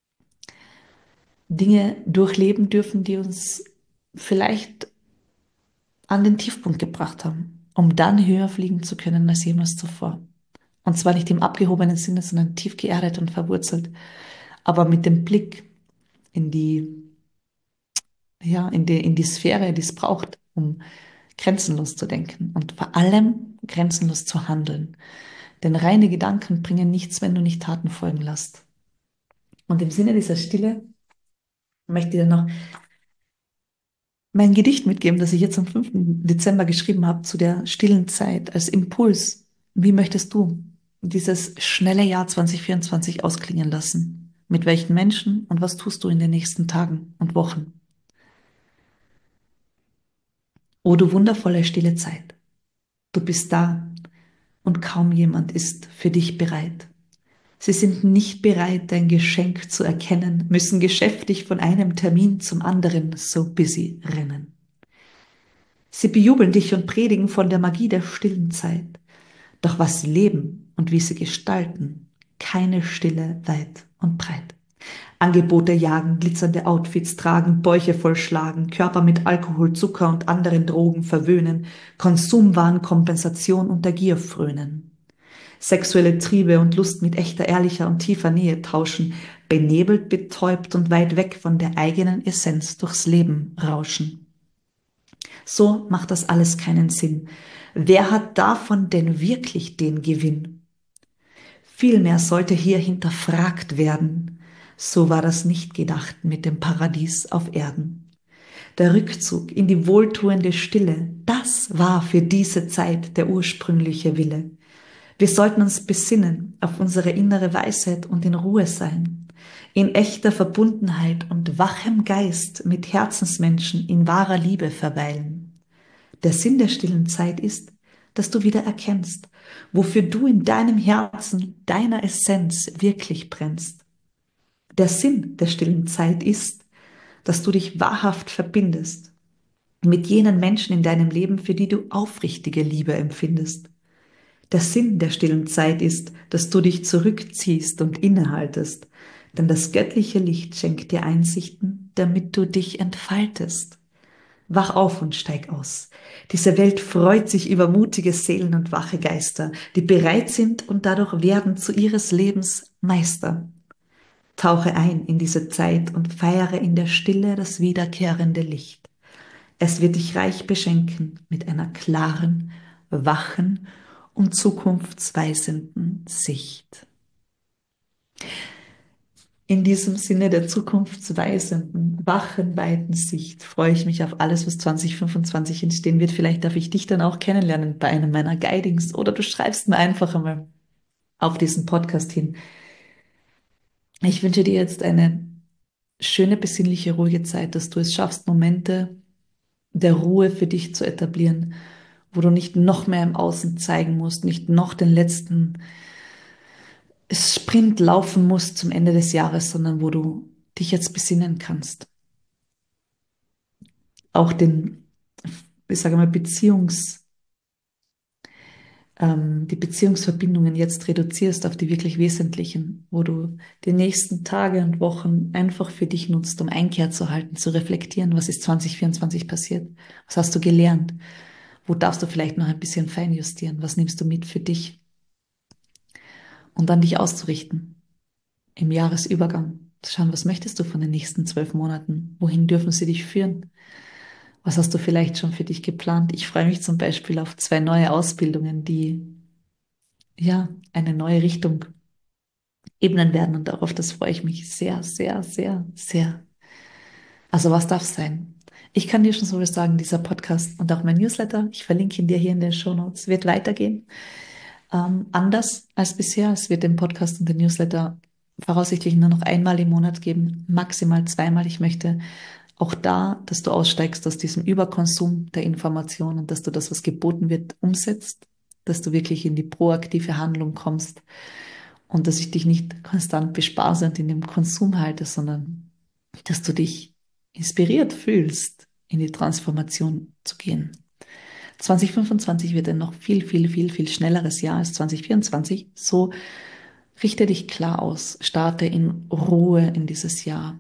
Dinge durchleben dürfen, die uns vielleicht an den Tiefpunkt gebracht haben, um dann höher fliegen zu können als jemals zuvor. Und zwar nicht im abgehobenen Sinne, sondern tief geerdet und verwurzelt, aber mit dem Blick in die, ja, in die, in die Sphäre, die es braucht, um grenzenlos zu denken und vor allem grenzenlos zu handeln. Denn reine Gedanken bringen nichts, wenn du nicht Taten folgen lässt. Und im Sinne dieser Stille möchte ich dir noch mein Gedicht mitgeben, das ich jetzt am fünften Dezember geschrieben habe, zu der stillen Zeit als Impuls. Wie möchtest du dieses schnelle Jahr zwanzig vierundzwanzig ausklingen lassen? Mit welchen Menschen und was tust du in den nächsten Tagen und Wochen? O du wundervolle stille Zeit, du bist da und kaum jemand ist für dich bereit. Sie sind nicht bereit, dein Geschenk zu erkennen, müssen geschäftig von einem Termin zum anderen so busy rennen. Sie bejubeln dich und predigen von der Magie der stillen Zeit. Doch was sie leben und wie sie gestalten, keine Stille weit und breit. Angebote jagen, glitzernde Outfits tragen, Bäuche vollschlagen, Körper mit Alkohol, Zucker und anderen Drogen verwöhnen, Konsumwahn, Kompensation und der Gier frönen. Sexuelle Triebe und Lust mit echter, ehrlicher und tiefer Nähe tauschen, benebelt, betäubt und weit weg von der eigenen Essenz durchs Leben rauschen. So macht das alles keinen Sinn. Wer hat davon denn wirklich den Gewinn? Vielmehr sollte hier hinterfragt werden. So war das nicht gedacht mit dem Paradies auf Erden. Der Rückzug in die wohltuende Stille, das war für diese Zeit der ursprüngliche Wille. Wir sollten uns besinnen auf unsere innere Weisheit und in Ruhe sein, in echter Verbundenheit und wachem Geist mit Herzensmenschen in wahrer Liebe verweilen. Der Sinn der stillen Zeit ist, dass du wieder erkennst, wofür du in deinem Herzen, deiner Essenz wirklich brennst. Der Sinn der stillen Zeit ist, dass du dich wahrhaft verbindest mit jenen Menschen in deinem Leben, für die du aufrichtige Liebe empfindest. Der Sinn der stillen Zeit ist, dass du dich zurückziehst und innehaltest, denn das göttliche Licht schenkt dir Einsichten, damit du dich entfaltest. Wach auf und steig aus. Diese Welt freut sich über mutige Seelen und wache Geister, die bereit sind und dadurch werden zu ihres Lebens Meister. Tauche ein in diese Zeit und feiere in der Stille das wiederkehrende Licht. Es wird dich reich beschenken mit einer klaren, wachen und zukunftsweisenden Sicht. In diesem Sinne der zukunftsweisenden, wachen, weiten Sicht freue ich mich auf alles, was zwanzig fünfundzwanzig entstehen wird. Vielleicht darf ich dich dann auch kennenlernen bei einem meiner Guidings oder du schreibst mir einfach einmal auf diesen Podcast hin. Ich wünsche dir jetzt eine schöne, besinnliche, ruhige Zeit, dass du es schaffst, Momente der Ruhe für dich zu etablieren, wo du nicht noch mehr im Außen zeigen musst, nicht noch den letzten Sprint laufen musst zum Ende des Jahres, sondern wo du dich jetzt besinnen kannst. auch den, ich sage mal, Beziehungs, ähm, die Beziehungsverbindungen jetzt reduzierst auf die wirklich wesentlichen, wo du die nächsten Tage und Wochen einfach für dich nutzt, um Einkehr zu halten, zu reflektieren, was ist zwanzig vierundzwanzig passiert, was hast du gelernt, wo darfst du vielleicht noch ein bisschen feinjustieren, was nimmst du mit für dich und dann dich auszurichten im Jahresübergang. Zu schauen, was möchtest du von den nächsten zwölf Monaten? Wohin dürfen sie dich führen? Was hast du vielleicht schon für dich geplant? Ich freue mich zum Beispiel auf zwei neue Ausbildungen, die ja eine neue Richtung ebnen werden und darauf, das freue ich mich sehr, sehr, sehr, sehr. Also was darf sein? Ich kann dir schon so viel sagen, dieser Podcast und auch mein Newsletter, ich verlinke ihn dir hier in den Shownotes, wird weitergehen. Ähm, anders als bisher. Es wird den Podcast und den Newsletter voraussichtlich nur noch einmal im Monat geben, maximal zweimal. Ich möchte auch da, dass du aussteigst aus diesem Überkonsum der Informationen, dass du das, was geboten wird, umsetzt, dass du wirklich in die proaktive Handlung kommst und dass ich dich nicht konstant bespaße und in dem Konsum halte, sondern dass du dich inspiriert fühlst, in die Transformation zu gehen. zwanzig fünfundzwanzig wird ein noch viel, viel, viel, viel schnelleres Jahr als zwanzig vierundzwanzig. So richte dich klar aus, starte in Ruhe in dieses Jahr,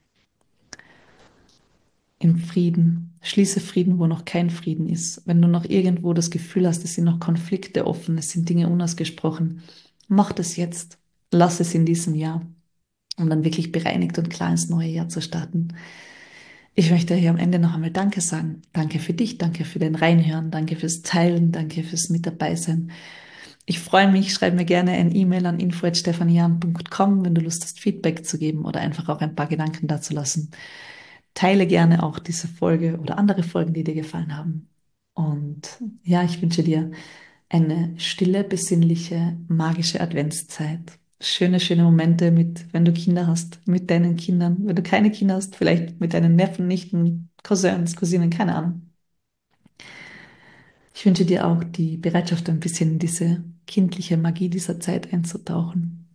in Frieden. Schließe Frieden, wo noch kein Frieden ist. Wenn du noch irgendwo das Gefühl hast, es sind noch Konflikte offen, es sind Dinge unausgesprochen, mach das jetzt. Lass es in diesem Jahr, um dann wirklich bereinigt und klar ins neue Jahr zu starten. Ich möchte hier am Ende noch einmal Danke sagen. Danke für dich, danke für den Reinhören, danke fürs Teilen, danke fürs Mit dabei sein. Ich freue mich, schreib mir gerne ein E-Mail an info at stefanian punkt com, wenn du Lust hast, Feedback zu geben oder einfach auch ein paar Gedanken dazu lassen. Teile gerne auch diese Folge oder andere Folgen, die dir gefallen haben. Und ja, ich wünsche dir eine stille, besinnliche, magische Adventszeit. Schöne, schöne Momente mit, wenn du Kinder hast, mit deinen Kindern. Wenn du keine Kinder hast, vielleicht mit deinen Neffen, Nichten, Cousins, Cousinen, keine Ahnung. Ich wünsche dir auch die Bereitschaft, ein bisschen in diese kindliche Magie dieser Zeit einzutauchen.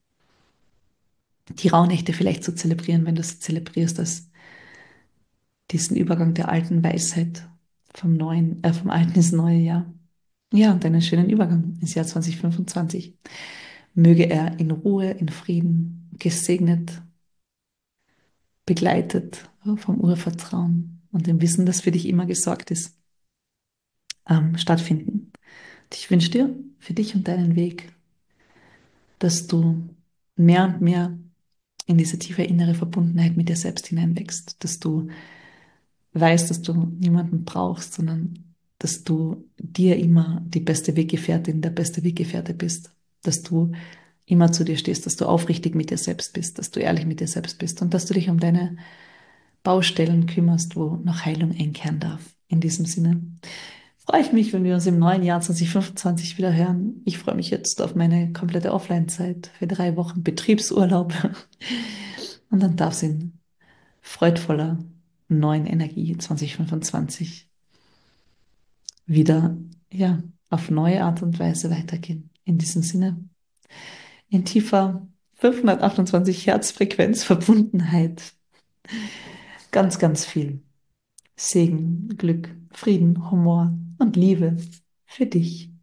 Die Rauhnächte vielleicht zu zelebrieren, wenn du sie zelebrierst, als diesen Übergang der alten Weisheit vom neuen, äh, vom alten ins neue Jahr. Ja, und einen schönen Übergang ins Jahr zwanzig fünfundzwanzig. Möge er in Ruhe, in Frieden, gesegnet, begleitet vom Urvertrauen und dem Wissen, dass für dich immer gesorgt ist, ähm, stattfinden. Und ich wünsche dir für dich und deinen Weg, dass du mehr und mehr in diese tiefe innere Verbundenheit mit dir selbst hineinwächst, dass du weißt, dass du niemanden brauchst, sondern dass du dir immer die beste Weggefährtin, der beste Weggefährte bist, dass du immer zu dir stehst, dass du aufrichtig mit dir selbst bist, dass du ehrlich mit dir selbst bist und dass du dich um deine Baustellen kümmerst, wo noch Heilung einkehren darf. In diesem Sinne freue ich mich, wenn wir uns im neuen Jahr zwanzig fünfundzwanzig wieder hören. Ich freue mich jetzt auf meine komplette Offline-Zeit für drei Wochen Betriebsurlaub und dann darf es in freudvoller neuen Energie zwanzig fünfundzwanzig wieder, ja, auf neue Art und Weise weitergehen. In diesem Sinne, in tiefer fünfhundertachtundzwanzig Hertz Frequenz Verbundenheit. Ganz, ganz viel Segen, Glück, Frieden, Humor und Liebe für dich.